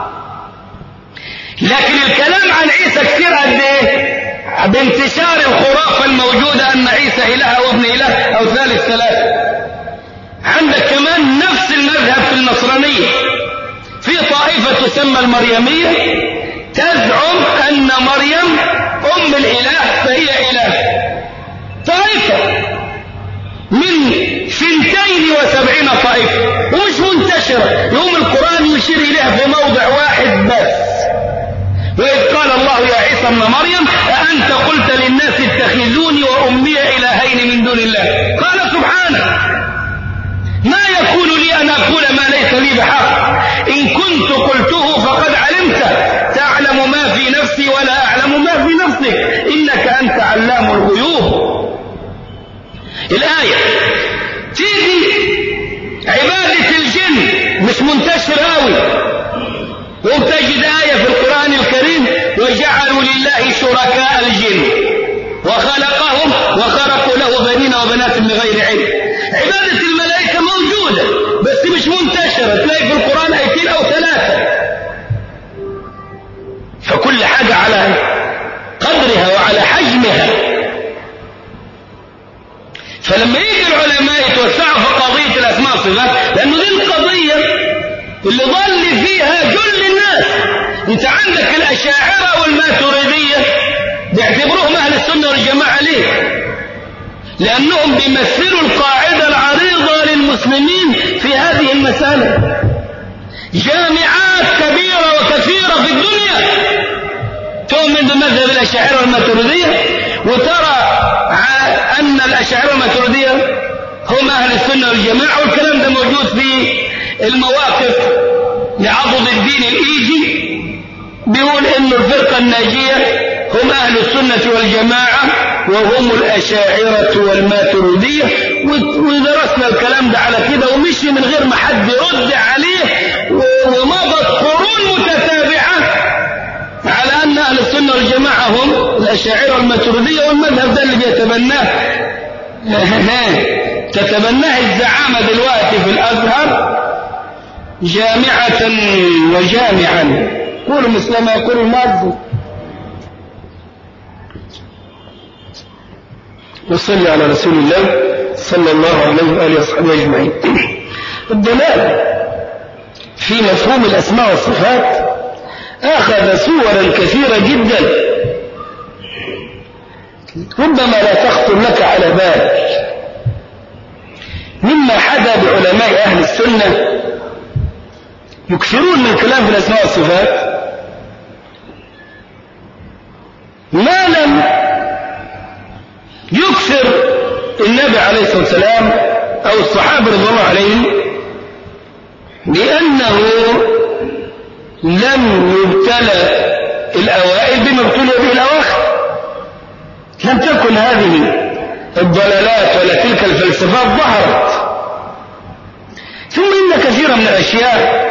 لكن الكلام عن عيسى كثير قد ايه؟ بانتشار الخرافة الموجودة أن عيسى إله أو ابن إله أو ثالث ثلاثة. عندك كمان نفس المذهب في النصرانية، في طائفة تسمى المريمية تزعم أن مريم أم الإله فهي إله. طائفة من 72 طائفة ومش منتشرة، يوم القرآن يشير إليها في موضع واحد بس. وإذ قال الله يا عيسى ابن مريم أأنت قلت للناس اتخذوني وأمي إلهين من دون الله؟ قال سبحانه ما يكون لي أن أقول ما ليس لي بحق، إن كنت قلته فقد علمته، تعلم ما في نفسي ولا أعلم ما في نفسك، إنك أنت علام الغيوب. الآية تيجي عبادة الجن مش منتشر قوي، وبتجد آية في القرآن الكريم وجعلوا لله شركاء الجن وخلقهم وخرقوا له بنين وبنات بغير علم. عبادة الملائكة موجودة بس مش منتشرة، تلاقي في القرآن آيتين أو 3. فكل حاجة على قدرها وعلى حجمها. فلما يجي العلماء يتوسعوا في قضية الأسماء والصفات، لأنه دي القضية اللي ضل فيها كل الناس. انت عندك الأشاعرة والماتريدية بيعتبروهم أهل السنة والجماعة. ليه؟ لأنهم بيمثلوا القاعدة العريضة للمسلمين في هذه المسألة. جامعات كبيرة وكثيرة في الدنيا تؤمن بمذهب الأشاعرة والماتريدية، وترى أن الأشاعرة والماتريدية هم أهل السنة والجماعة، والكلام ده موجود في المواقف لعضد الدين الإيجي، بيقول إن الفرقة الناجية هم أهل السنة والجماعة وهم الأشاعرة والماتريدية. ودرسنا الكلام ده على كده ومشي من غير ما حد يرد عليه، ومضت قرون متتابعة على أن أهل السنة والجماعة هم الأشاعرة والماتريدية، والمذهب ده اللي تتبناه الزعامة دلوقتي في الأزهر جامعة وجامعا. قولوا مثل ما يقول المؤذن. وصلي على رسول الله صلى الله عليه وآله وصحبه أجمعين. الضلال في مفهوم الأسماء والصفات أخذ صورا كثيرة جدا ربما لا تخطر لك على بال. مما حدا بعلماء أهل السنة يكثرون من الكلام في الأسماء والصفات ما لم يكثر النبي عليه الصلاة والسلام أو الصحابة رضي الله عليهم، لأنه لم يبتلى الأوائل بما ابتلي به الأواخر. لم تكن هذه الضلالات ولا تلك الفلسفات ظهرت. ثم إن كثيرا من الأشياء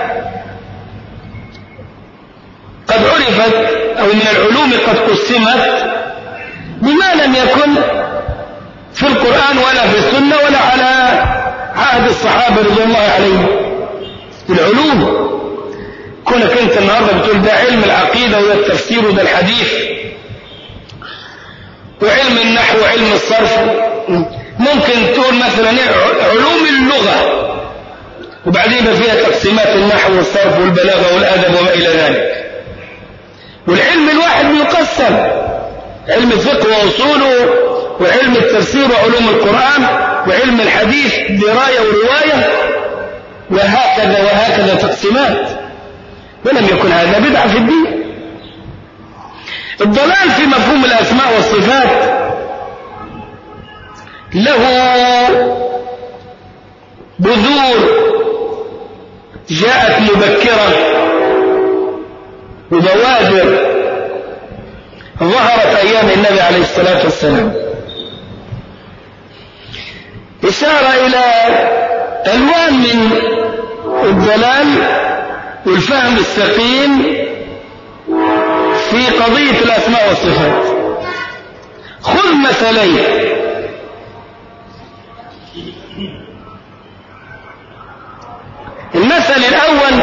قد عرفت أو من العلوم قد قسمت بما لم يكن في القرآن ولا في السنة ولا على عهد الصحابة رضي الله عليهم. العلوم كونك أنت النهاردة بتقول ده علم العقيدة وده التفسير وده الحديث وعلم النحو وعلم الصرف، ممكن تقول مثلا علوم اللغة وبعدين فيها تقسيمات النحو والصرف والبلاغة والأدب وما إلى ذلك. والعلم الواحد يقسم علم الفقه وأصوله وعلم التفسير وعلوم القرآن وعلم الحديث دراية ورواية وهكذا تقسيمات، ولم يكن هذا بدعة في الدين. الضلال في مفهوم الأسماء والصفات له بذور جاءت مبكرة وبوادر ظهرت أيام النبي عليه الصلاة والسلام، إشارة إلى ألوان من الضلال والفهم السقيم في قضية الأسماء والصفات. خذ مثلين. المثل الأول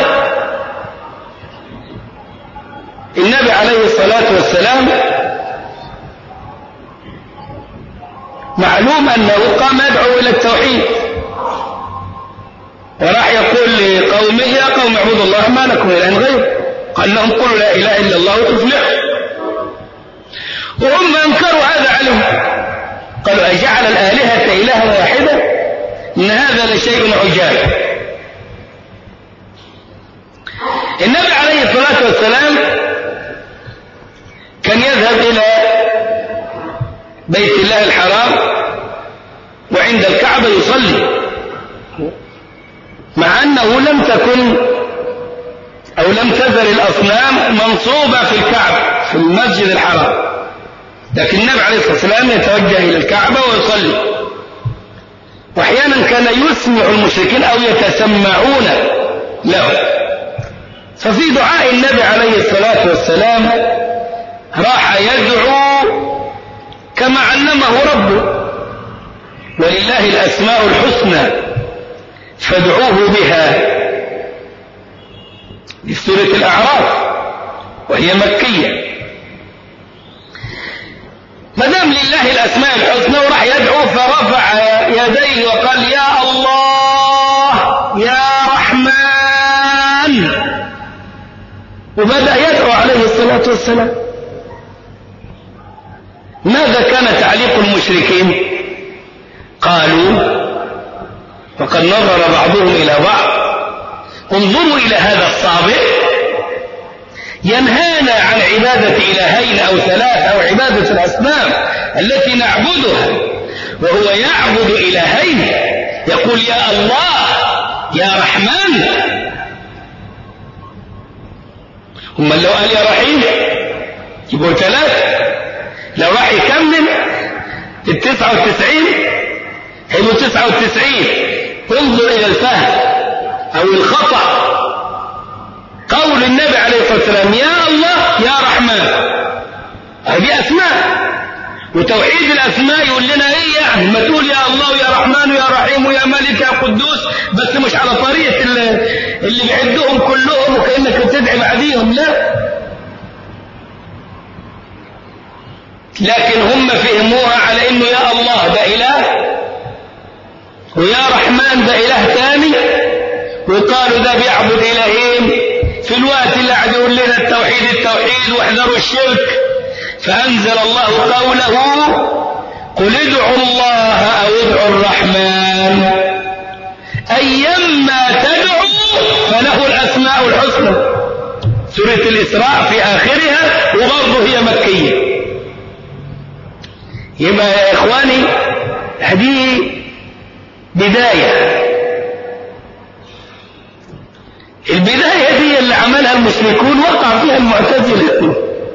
النبي عليه الصلاة والسلام معلوم أنه قام يدعو إلى التوحيد وراح يقول لقومه يا قوم اعبدوا الله ما لكم من إله غيره، قال لهم قولوا لا إله إلا الله وتفلحوا، وهم أنكروا هذا عليهم قالوا أجعل الآلهة إلها واحدة إن هذا لشيء عجاب. النبي عليه الصلاة والسلام كان يذهب إلى بيت الله الحرام وعند الكعبة يصلي، مع أنه لم تكن أو لم تزل الأصنام منصوبة في الكعبة في المسجد الحرام، لكن النبي عليه الصلاة والسلام يتوجه إلى الكعبة ويصلي، وأحيانا كان يسمع المشركين أو يتسمعون له. ففي دعاء النبي عليه الصلاة والسلام راح يدعو كما علمه ربه ولله الأسماء الحسنى فادعوه بها في سورة الأعراف وهي مكية. مدام لله الأسماء الحسنى وراح يدعو فرفع يديه وقال يا الله يا رحمن، وبدأ يدعو عليه الصلاة والسلام. ماذا كان تعليق المشركين؟ قالوا وقد نظر بعضهم إلى بعض انظروا إلى هذا الصابئ ينهانا عن عبادة إلهين أو ثلاث أو عبادة الأصنام التي نعبدها وهو يعبد إلهين، يقول يا الله يا رحمن. هم لو قال يا رحيم يبقوا ثلاثة، لو راح يكمل 99 هيبقوا 99. انظر إلى الفهم أو الخطأ. قول النبي عليه الصلاة والسلام يا الله يا رحمن، هذه أسماء، وتوحيد الأسماء يقول لنا إيه يعني؟ ما تقول يا الله يا رحمن يا رحيم يا ملك يا قدوس، بس مش على طريقة اللي بيعدهم كلهم وكأنك بتدعي بعديهم، لا، لكن هم فهموها على انه يا الله ده اله ويا رحمن ده اله ثاني، وقالوا ده بيعبد الهين في الوقت اللي قاعد يقول لنا التوحيد واحذروا الشرك. فانزل الله قوله قل ادعوا الله او ادعوا الرحمن ايما تدعوا فله الاسماء الحسنى. سورة الاسراء في اخرها وبرضه هي مكية. يبقى يا اخواني هذه بداية. البداية دي اللي عملها المشركون وقع فيها المعتزلة.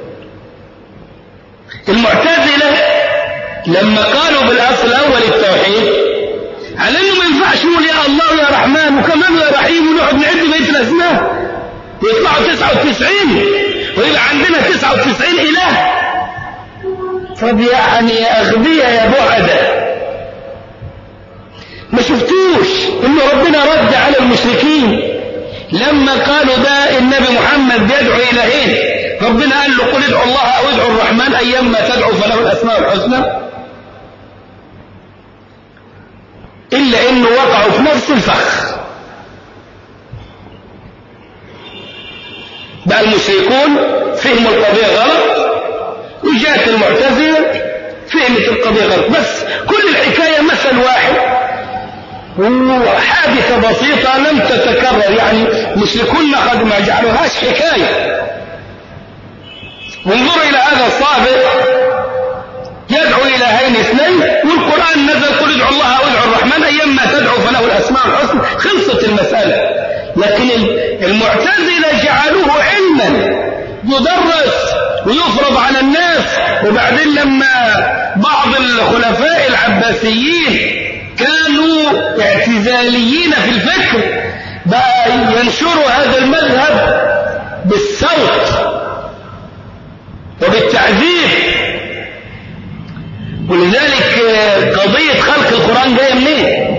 المعتزلة لما قالوا بالاصل الاول التوحيد على انه ما ينفعش نقول يا الله ويا رحمن وكمان يا رحيم ونقعد نعد بقية الاسماء ويطلعوا 99 ويبقى عندنا 99 اله. طب يعني يا اغبياء يا بعدة، ما شفتوش انه ربنا رد على المشركين لما قالوا ده النبي محمد بيدعو الهين؟ ربنا قال له قل ادعوا الله او ادعوا الرحمن ايما تدعوا فله الاسماء الحسنى. الا انه وقعوا في نفس الفخ. بقى المشركون فهموا القضية غلط وجاءت المعتزلة فهمت القضية غلط. بس كل الحكاية مثل واحد وحادثة بسيطة لم تتكرر، يعني المشركون قد ما جعلوهاش حكاية. وانظروا إلى هذا الصابر يدعو إلهين اثنين والقرآن نزل قل ادعوا الله أو ادعوا الرحمن أيما تدعوا فله الأسماء الحسنى. خلصت المسألة. لكن المعتزلة جعلوه علما يدرس ويفرض على الناس. وبعدين لما بعض الخلفاء العباسيين كانوا اعتزاليين في الفكر بقى ينشروا هذا المذهب بالصوت وبالتعذيب. ولذلك قضية خلق القرآن جاية منين؟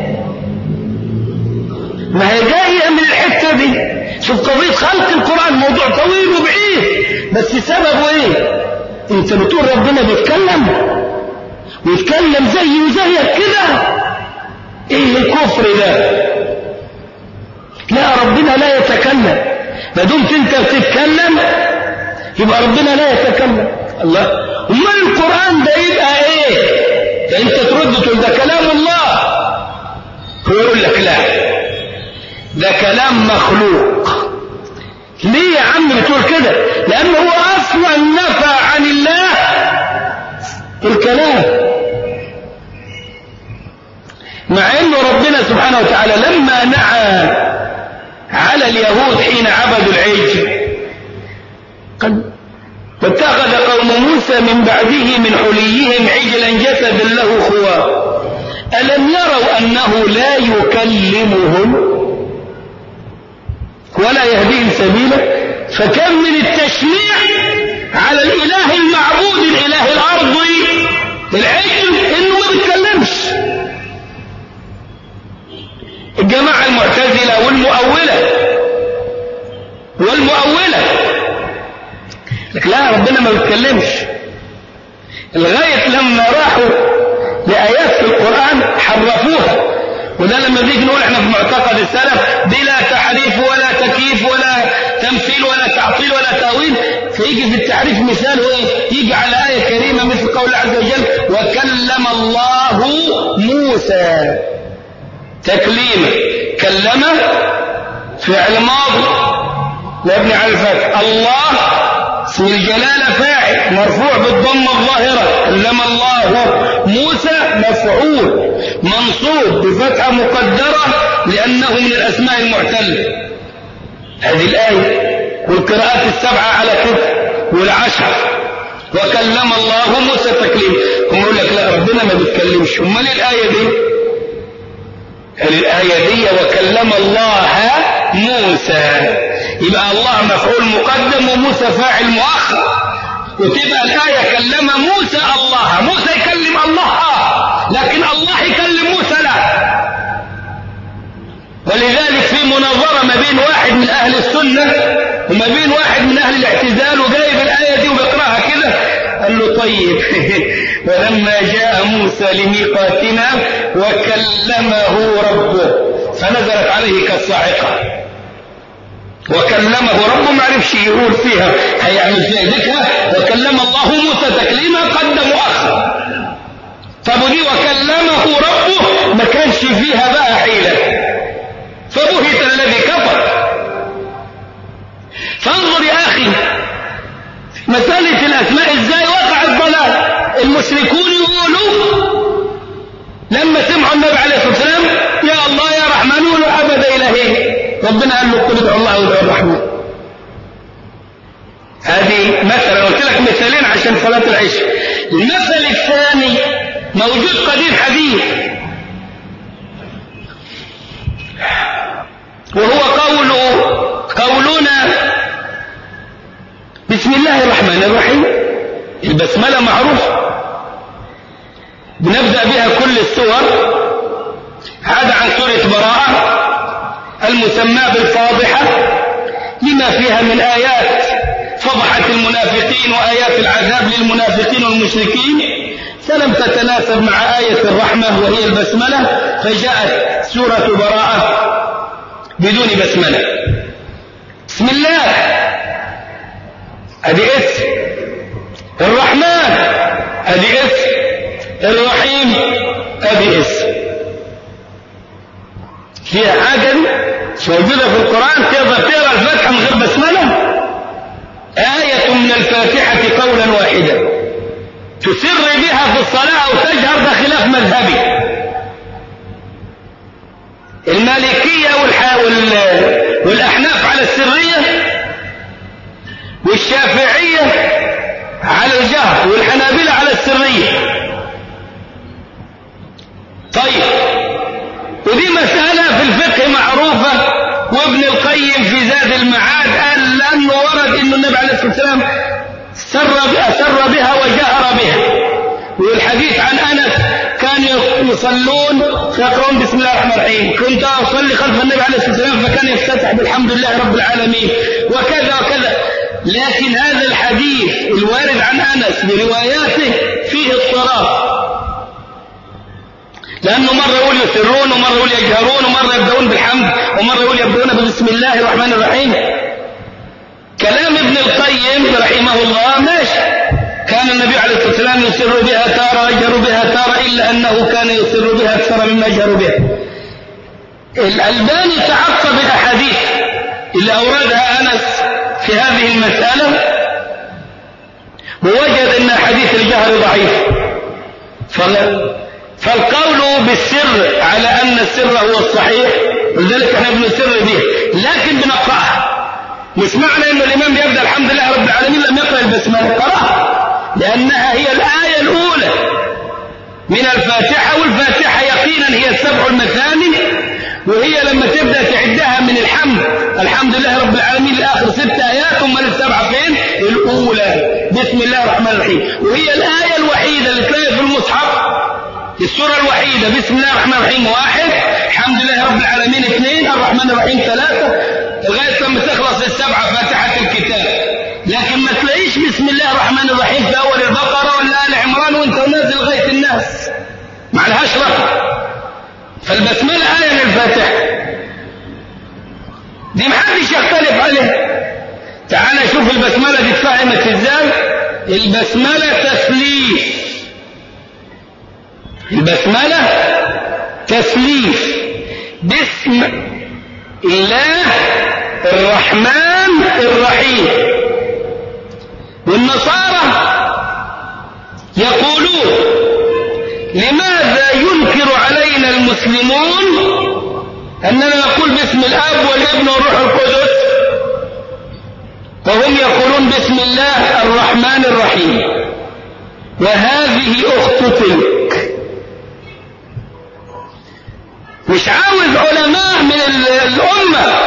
ما هي جاية من الحتة دي. شوف قضية خلق القرآن موضوع طويل وبعيد، بس سببه ايه؟ انت بتقول ربنا بيتكلم ويتكلم زي وزيك كده، ايه الكفر ده؟ لا، ربنا لا يتكلم. ما دمت انت بتتكلم يبقى ربنا لا يتكلم. الله، امال القرآن ده يبقى ايه؟ ده انت ترد تقول ده كلام الله، هو يقول لك لا ده كلام مخلوق. ليه يا عم بتقول كده؟ لانه هو اصلا نفى عن الله الكلام، مع انه ربنا سبحانه وتعالى لما نعى على اليهود حين عبدوا العجل قال واتخذ قوم موسى من بعده من حليهم عجلا جسدا له خوار ألم يروا أنه لا يكلمهم ولا يهديهم سبيلا. فكم من التشنيع على الإله المعبود الإله الأرضي العجل إنه ما بيتكلمش. الجماعة المعتزلة والمؤولة لك لا، ربنا ما بيتكلمش، لغاية لما راحوا لآيات في القرآن حرفوها. وده لما بيجي نقول احنا في معتقد السلف بلا تحريف ولا تكييف ولا تمثيل ولا تعطيل ولا تأويل، فيجي في التعريف مثال هو يجي على آية كريمة مثل قول الله عز وجل وكلم الله موسى تكليما. كلم فعل ماضي وابن على الفتح، الله اسم الجلالة فاعل مرفوع بالضمة الظاهرة، كلم الله موسى مفعول منصوب بفتحة مقدرة لأنه من الأسماء المعتلة. هذه الآية والقراءات السبعة على كده والعشر وكلم الله موسى تكليم. هم يقول لك لا، ربنا ما بيتكلمش. امال الآية دي؟ الآية دي وكلم الله موسى، يبقى الله مفعول مقدم وموسى فاعل مؤخر، وتبقى الآية كلم موسى الله، موسى يكلم الله لكن الله يكلم موسى لا. ولذلك في مناظرة ما بين واحد من أهل السنة وما بين واحد من أهل الاعتزال وجايب الآية دي وبيقرأها كده، قال له طيب. ولما جاء موسى لميقاتنا وكلمه ربه فنزلت عليه كالصاعقة. وكلمه ربه ما عرفش يقول فيها هيعمل فيها ذكرى. وكلم الله موسى تكليما قدم وأخر. طب ودي وكلمه ربه ما كانش فيها بقى حيلة، فبهت الذي كفر. فانظر يا أخي مسألة الأسماء ازاي وقع الضلال. المشركون يقولوا لما سمعوا النبي عليه الصلاة والسلام يا الله يا رحمن ولا عبد إلهين، ربنا قال له قل ادعوا الله وادعوا الرحمن. هذه مثلا قلت لك مثالين عشان صلاة العشاء. المثل الثاني موجود قديم حديث، وهو قولنا بسم الله الرحمن الرحيم. البسملة معروف بنبدأ بها كل السور عدا عن سورة براءة المسمى بالفاضحة لما فيها من آيات فضحت المنافقين وآيات العذاب للمنافقين والمشركين، فلم تتناسب مع آية الرحمة وهي البسملة، فجاءت سورة براءة بدون بسملة. بسم الله هذه اسم، الرحمن هذه اسم، الرحيم هذه اسم. فيها حاجة مش موجودة في القرآن تقدر تقرأ الفاتحة من غير بسملة؟ آية من الفاتحة قولا واحدا تسر بها في الصلاة أو تجهر، ده خلاف مذهبي. المالكية والأحناف على السرية، والشافعية على الجهر، والحنابلة على السرية. طيب ودي مسألة في الفقه معروفة، وابن القيم في زاد المعاد قال لأنه ورد أن النبي عليه الصلاة والسلام سر بها وجهر بها. والحديث عن أنس كانوا يصلون فيقرؤون بسم الله الرحمن الرحيم، كنت أصلي خلف النبي عليه الصلاة والسلام فكان يفتتح بالحمد لله رب العالمين وكذا وكذا. لكن هذا الحديث الوارد عن أنس برواياته فيه اضطراب، لأنه مرة يقول يسرون ومرة يقول يجهرون ومرة يبدأون بالحمد ومرة يقول يبدأون بسم الله الرحمن الرحيم. كلام ابن القيم رحمه الله ماشي، كان النبي عليه الصلاة والسلام يسر بها تارة ويجهر بها تارة، إلا أنه كان يسر بها أكثر مما يجهر بها. الألباني تعقب الأحاديث اللي أوردها أنس في هذه المسألة ووجد أن حديث الجهر ضعيف، فالقول بالسر على أن السر هو الصحيح، ولذلك احنا بنسر به، لكن بنقرأها. مش معنى أن الإمام يبدأ الحمد لله رب العالمين لم يقرأ البسملة، قرأها لأنها هي الآية الأولى من الفاتحة، والفاتحة يقينا هي السبع المثاني، وهي لما تبدأ تعدها من الحمد لله رب العالمين لآخر 6 آيات، ثم السبعة فين؟ الأولى بسم الله الرحمن الرحيم، وهي الآية الوحيدة اللي تلاقي في المصحف، السورة الوحيدة بسم الله الرحمن الرحيم 1، الحمد لله رب العالمين 2، الرحمن الرحيم 3، لغاية لما تخلص السبعة فاتحة الكتاب. لكن ما تلاقيش بسم الله الرحمن الرحيم في أول البقرة ولا آل عمران وانت نازل لغاية الناس، ما لهاش رقم. فالبسملة آية من الفاتحة دي محدش يختلف عليها. تعال شوف البسملة دي اتفهمت ازاي. البسملة تسليف، البسملة تسليف باسم الله الرحمن الرحيم. والنصارى يقولون لماذا ينكر علينا المسلمون أننا نقول باسم الأب والابن والروح القدس وهم يقولون بسم الله الرحمن الرحيم؟ وهذه أخت تلك. مش عاوز علماء من الأمة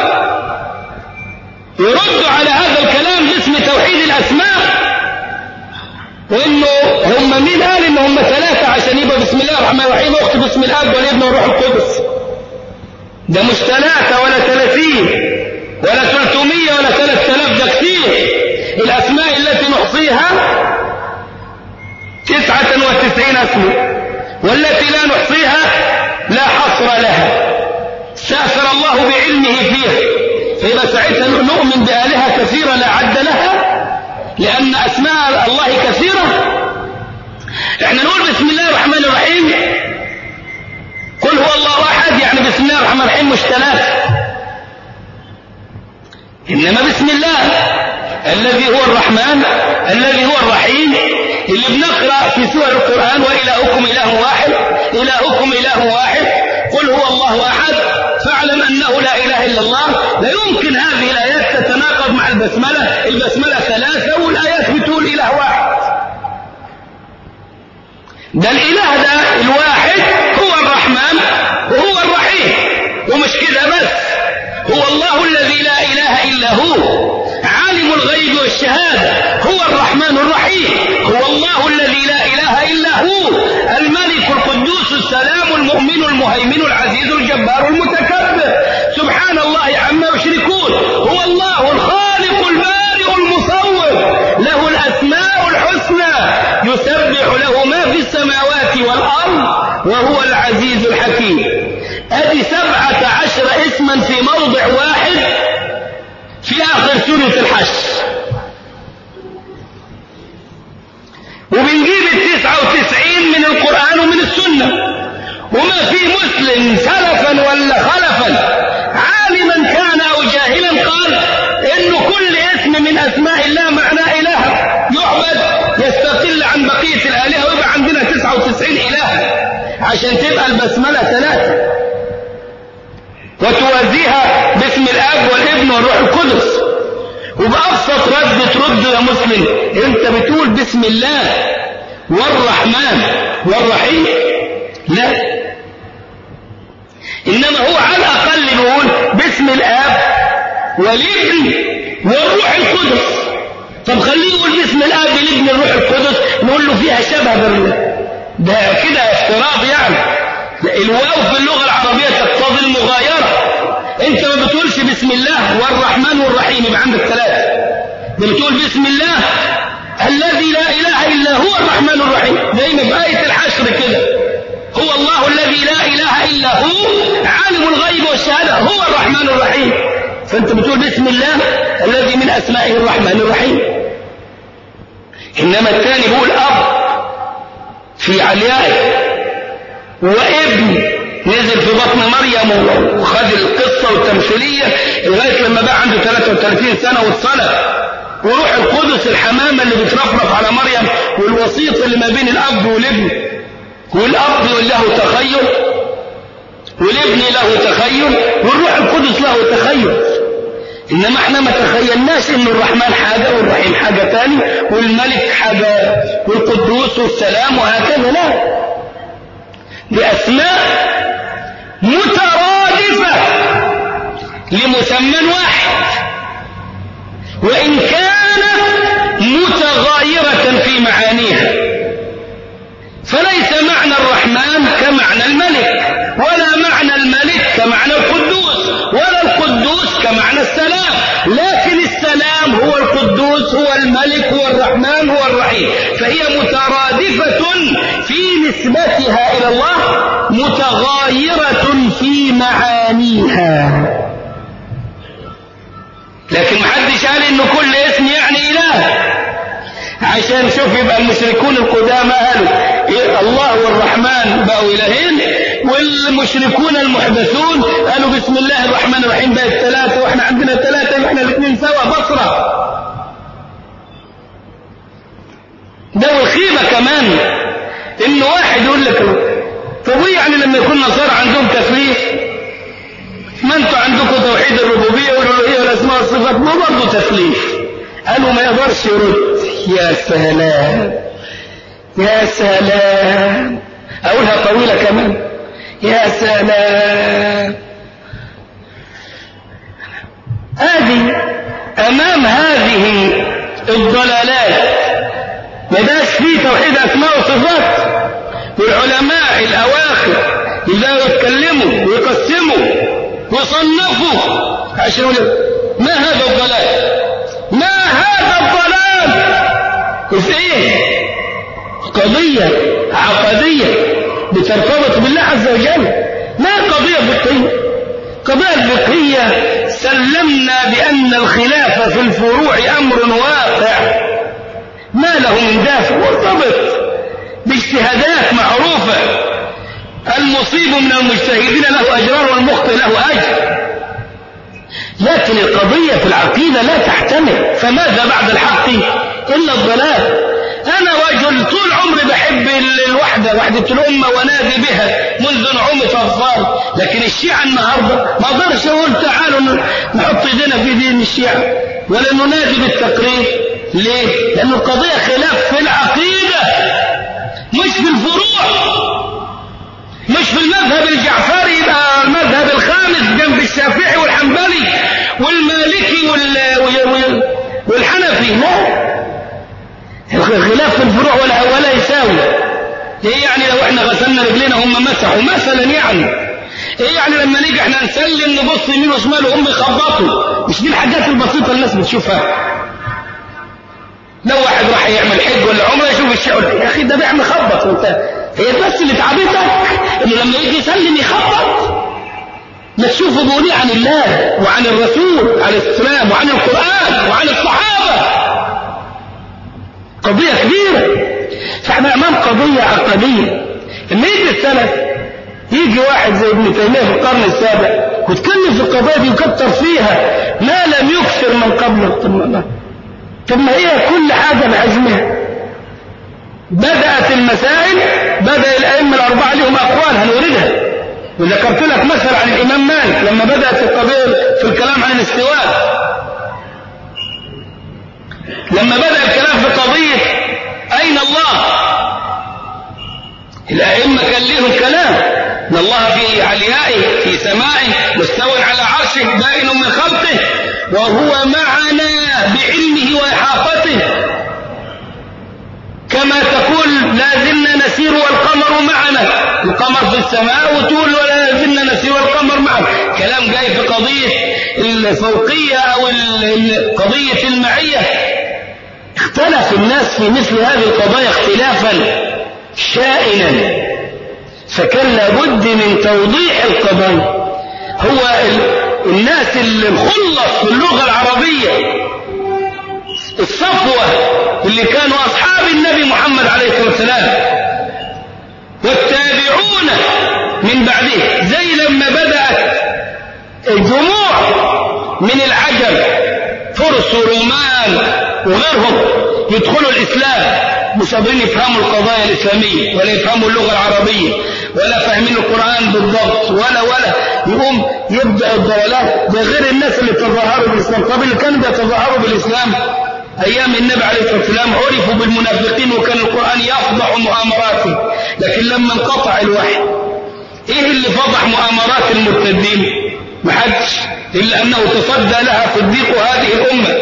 يردوا على هذا الكلام باسم توحيد الأسماء، وإنه هم مين قال إن هم 3 عشان يبقى بسم الله الرحمن الرحيم أخت باسم الأب والابن والروح القدس؟ ده مش 3 ولا 30 ولا 300 ولا 3000، ده كتير. الأسماء التي نحصيها والتي لا نحصيها لا حصر لها، استأثر الله بعلمه فيها، فإذا ساعتها نؤمن بآلهة كثيرة لا عد لها لأن أسماء الله كثيرة. احنا نقول بسم الله الرحمن الرحيم، قل هو الله أحد، يعني بسم الله الرحمن الرحيم مش ثلاثة، إنما بسم الله الذي هو الرحمن الذي هو الرحيم، اللي بنقرأ في سور القرآن وإلهكم إله واحد، إلهكم إله واحد، قل هو الله أحد، فاعلم أنه لا إله إلا الله. لا يمكن هذه الآيات تتناقض مع البسملة، البسملة ثلاثة والآيات بتقول إله واحد. ده الإله ده الواحد هو الرحمن وهو الرحيم، ومش كده بس، هو الله الذي لا إله إلا هو عالم الغيب والشهادة، هو الرحمن الرحيم، هو الله الذي لا إله إلا هو الملك القدوس السلام المؤمن المهيمن العزيز الجبار المتكبر، سبحان الله عما يشركون، هو الله الخالق البارئ المصور، له الأسماء الحسنى، يسبح له ما في السماوات والأرض وهو العزيز الحكيم. هذه 17 اسما في موضع واحد في آخر سورة الحشر، وبنجيب 99 من القرآن ومن السنة، وما في مسلم سلفا ولا خلفا عالما كان أو جاهلا قال إنه كل اسم من أسماء الله معناه إله يعبد يستقل عن بقية الآلهة، ويبقى عندنا 99 إله عشان تبقى البسملة 3 وتوازيها باسم الاب والابن والروح القدس. وبأبسط رد ترد يا مسلم، انت بتقول بسم الله والرحمن والرحيم؟ لا، انما هو على الاقل بيقول باسم الاب والابن والروح القدس. طب خليه يقول باسم الاب والابن والروح القدس، نقول له فيها شبه ده كده افتراض يعني. الواو في اللغة العربية تقتضي المغايرة، انت ما بتقولش بسم الله والرحمن والرحيم يبقى عندك 3، ده بتقول بسم الله الذي لا اله الا هو الرحمن الرحيم، زي ما في آية الحشر كده، هو الله الذي لا اله الا هو عالم الغيب والشهادة هو الرحمن الرحيم، فانت بتقول بسم الله الذي من اسمائه الرحمن الرحيم. انما الثاني بيقول اب في عليائه وابن نزل في بطن مريم وخد القصة والتمثيلية لغاية لما بقى عنده 33 سنة واتصلب، وروح القدس الحمامة اللي بترفرف على مريم، والوسيط اللي ما بين الأب والابن، والأب له تخيل والابن له تخيل والروح القدس له تخيل. إنما احنا ما تخيلناش إن الرحمن حاجة والرحيم حاجة تاني والملك حاجة والقدوس والسلام وهكذا، لا، بأسماء مترادفة لمسمى واحد، وإن كانت متغايرة في معانيها. فليس معنى الرحمن كمعنى الملك، ولا معنى الملك كمعنى القدوس، ولا القدوس كمعنى السلام، لكن السلام هو القدوس هو الملك هو الرحمن هو الرحيم، فهي مترادفة في نسبتها إلى الله، متغايرة في معانيها. لكن محدش قال إنه كل اسم يعني إله، عشان شوف يبقى المشركون القدامى قالوا إيه الله والرحمن بقوا إلهين، والمشركون المحدثون قالوا بسم الله الرحمن الرحيم بقت 3، واحنا عندنا 3 واحنا الاثنين سوا بصرة. ده والخيبة كمان إنه واحد يقول لك طب يعني لما يكون نصارى عندهم تثليث، ما انتوا عندكم توحيد الربوبية والألوهية والأسماء والصفات، ما برضه تثليث. قالوا ما يقدرش يرد. يا سلام يا سلام، أقولها طويلة كمان، يا سلام. هذه أمام هذه الضلالات ما بقاش فيه توحيد أسماء وصفات، والعلماء الأواخر إذا يتكلموا ويقسموا ويصنفوا عشان ما هذا الضلال، ما هذا الضلال، في ايه؟ قضية عقدية بترتبط بالله عز وجل، ما قضية فقهية. قضية الفقهية سلمنا بأن الخلاف في الفروع أمر واقع ما له من دافع، مرتبط باجتهادات معروفة، المصيب من المجتهدين له أجران والمخطئ له أجر. لكن القضية في العقيدة لا تحتمل، فماذا بعد الحق إلا الضلال. أنا رجل طول عمري بحب وحدة الأمة ونادي بها منذ نعومة أطفال، لكن الشيعة النهاردة ما أقدرش أقول تعالوا نحط ايدينا في دين الشيعة ولا ننادي بالتقرير. ليه؟ لأن القضية خلاف في العقيدة مش في الفروع، مش في المذهب الجعفري يبقى المذهب الخامس جنب الشافعي والحنبلي والمالكي والحنفي. لا، الخلاف في الفروع ولا يساوي. ايه يعني لو احنا غسلنا رجلينا هم مسحوا مثلا؟ يعني ايه يعني لما نيجي احنا نسلم نبص يمين وشمال وهم يخبطوا؟ مش دي الحاجات البسيطه الناس بتشوفها. لو واحد راح يعمل حج ولا عمره يشوف الشيء يا اخي ده بيعمل خبط، وانت هي بس اللي تعبتك انه لما يجي يسلم يخبط. ما تشوفوا بيقول عن الله وعن الرسول عليه السلام وعن القرآن وعن الصحابة. قضية كبيرة، فاحنا امام قضية عقدية. لما يجي السلف يجي واحد زي ابن تيمية في القرن السابع ويتكلم في القضايا دي ويكتر فيها ما لم يكثر من قبله. طب ما هي كل حاجة بعزمها. بدأت المسائل، بدأ الأئمة الأربعة لهم أقوال هنوردها، وذكرت لك مثل عن الإمام مالك لما بدأت القضية في الكلام عن الاستواء. لما بدأ الكلام في قضية أين الله، الأئمة كان لهم كلام إن الله في عليائه في سمائه مستوى على عرشه بائن من خلقه وهو معنا بعلمه وإحاطته، كما تقول لا زلنا نسير والقمر معنا، القمر في السماء وتقول ولا زلنا نسير والقمر معنا. كلام جاي في قضية الفوقية أو قضية المعية. اختلف الناس في مثل هذه القضايا اختلافا شائنا، فكان لابد من توضيح القضايا. هو الناس اللي مخلص في اللغة العربية الصفوة اللي كانوا أصحاب النبي محمد عليه الصلاة والسلام والتابعون من بعده، زي لما بدأت الجموع من العجم فرس ورومان وغيرهم يدخلوا الإسلام مش قادرين يفهموا القضايا الإسلامية ولا يفهموا اللغة العربية ولا فاهمين القرآن بالضبط ولا يقوم يبدأ الضلالات. ده غير الناس اللي تظاهروا بالإسلام. طب اللي كانوا بيتظاهروا بالإسلام أيام النبي عليه الصلاة والسلام عرفوا بالمنافقين وكان القرآن يفضح مؤامراتهم، لكن لما انقطع الوحي إيه اللي فضح مؤامرات المرتدين؟ محدش، إلا أنه تصدى لها صديق هذه الأمة.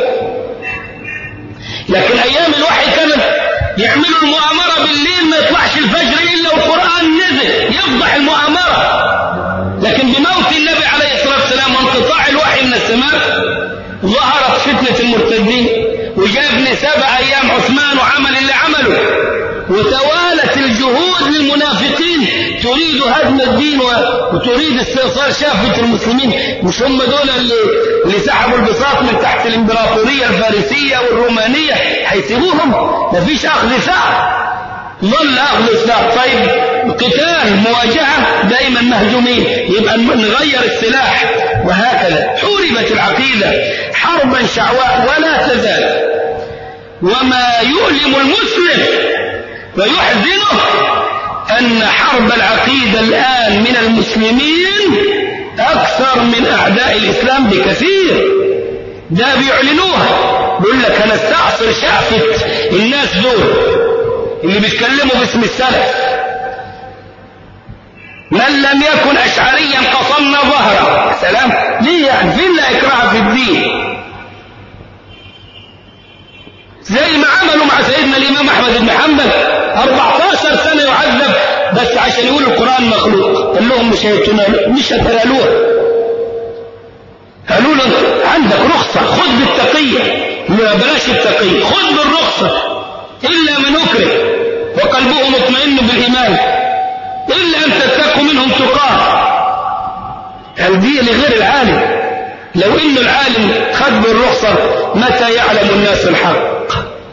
لكن أيام الوحي كانت يعملوا المؤامرة بالليل ما يطلعش الفجر إلا والقرآن نزل يفضح المؤامرة. لكن بموت النبي عليه الصلاة والسلام وانقطاع الوحي من السماء ظهرت فتنة المرتدين، وجاء ابن سبع أيام عثمان وعمل اللي عمله، وتوالت الجهود للمنافقين تريد هدم الدين وتريد استئصال شافة المسلمين. مش هم دول اللي سحبوا البساط من تحت الإمبراطورية الفارسية والرومانية؟ هيسيبوهم؟ مفيش أخذ ثأر، ظل أخذ ثأر. طيب قتال مواجهة دائما مهجومين، يبقى نغير السلاح، وهكذا حوربت العقيدة حربا شعواء ولا تزال. وما يؤلم المسلم ويحزنه أن حرب العقيدة الآن من المسلمين أكثر من أعداء الإسلام بكثير. ده بيعلنوها، بيقول لك أنا استعصر شافة الناس دول اللي بيتكلموا باسم السلف، من لم يكن أشعريا قصمنا ظهره. سلام، ليه يعني؟ فين لا إكراه في الدين؟ زي ما عملوا مع سيدنا الإمام أحمد بن حنبل 14 سنة يعذب بس عشان يقول القرآن مخلوق. قال لهم مش هتنالوها. قالوا له عندك رخصة خذ بالتقية، بلاش التقية، خذ بالرخصة إلا من أكره وقلبه مطمئن بالإيمان. إلا أن تتقوا منهم تقاه. دي لغير العالم. لو إن العالم خد بالرخصة متى يعلم الناس الحق؟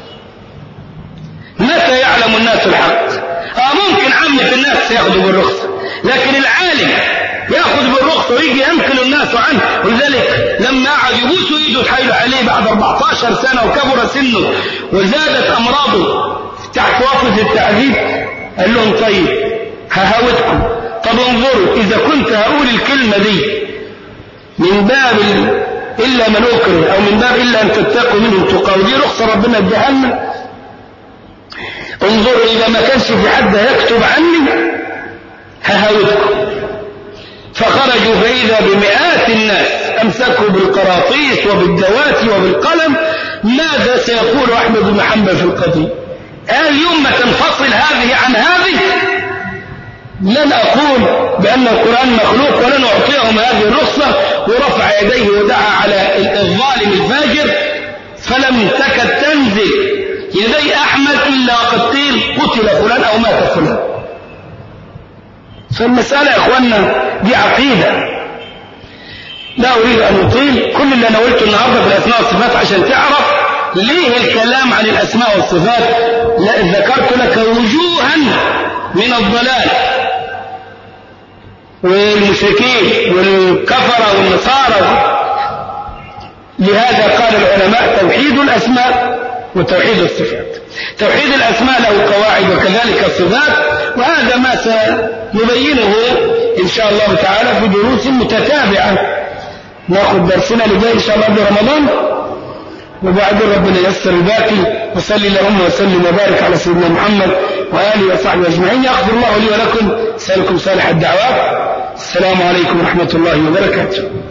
متى يعلم الناس الحق؟ ممكن عامة الناس يأخذوا بالرخصة، لكن العالم يأخذ بالرخصة ويجي ينقل الناس عنه. ولذلك لما قعد يبوسوا ايده تحايلوا عليه بعد 14 سنة وكبر سنه وزادت أمراضه تحت وصف التعذيب، قال لهم طيب ههاوتكم، طب انظروا إذا كنت هقول الكلمة دي من باب إلا من أكره أو من باب إلا أن تتقوا منهم تقاه، ودي رخصة ربنا اداها لنا، انظروا إذا ما كانش في حد يكتب عني ههاوتكم. فخرجوا فإذا بمئات الناس أمسكوا بالقراطيس وبالدوات وبالقلم. ماذا سيقول أحمد بن حنبل في القضية؟ اليوم ما تنفصل هذه عن هذه، لن أقول بأن القرآن مخلوق ولن أعطيهم هذه الرخصة. ورفع يديه ودعا على الظالم الفاجر، فلم تكد تنزل يدي أحمد إلا قد قيل قتل فلان أو مات فلان. فالمسألة يا أخوانا دي عقيدة، لا أريد أن أطيل. كل اللي أنا قلته النهاردة في الأسماء والصفات عشان تعرف ليه الكلام عن الأسماء والصفات. ذكرت لك وجوها من الضلال والمشركين والكفرة والنصارى. لهذا قال العلماء توحيد الأسماء وتوحيد الصفات. توحيد الأسماء له قواعد وكذلك الصفات، وهذا ما سنبينه إن شاء الله تعالى في دروس متتابعة. نأخذ درسنا لجاي إن شاء الله برمضان، وبعدين ربنا يسر الباقي. وصلي اللهم وسلم وبارك على سيدنا محمد وآله وصحبه أجمعين. يغفر الله لي ولكم، سألكم صالح الدعوات. السلام عليكم ورحمة الله وبركاته.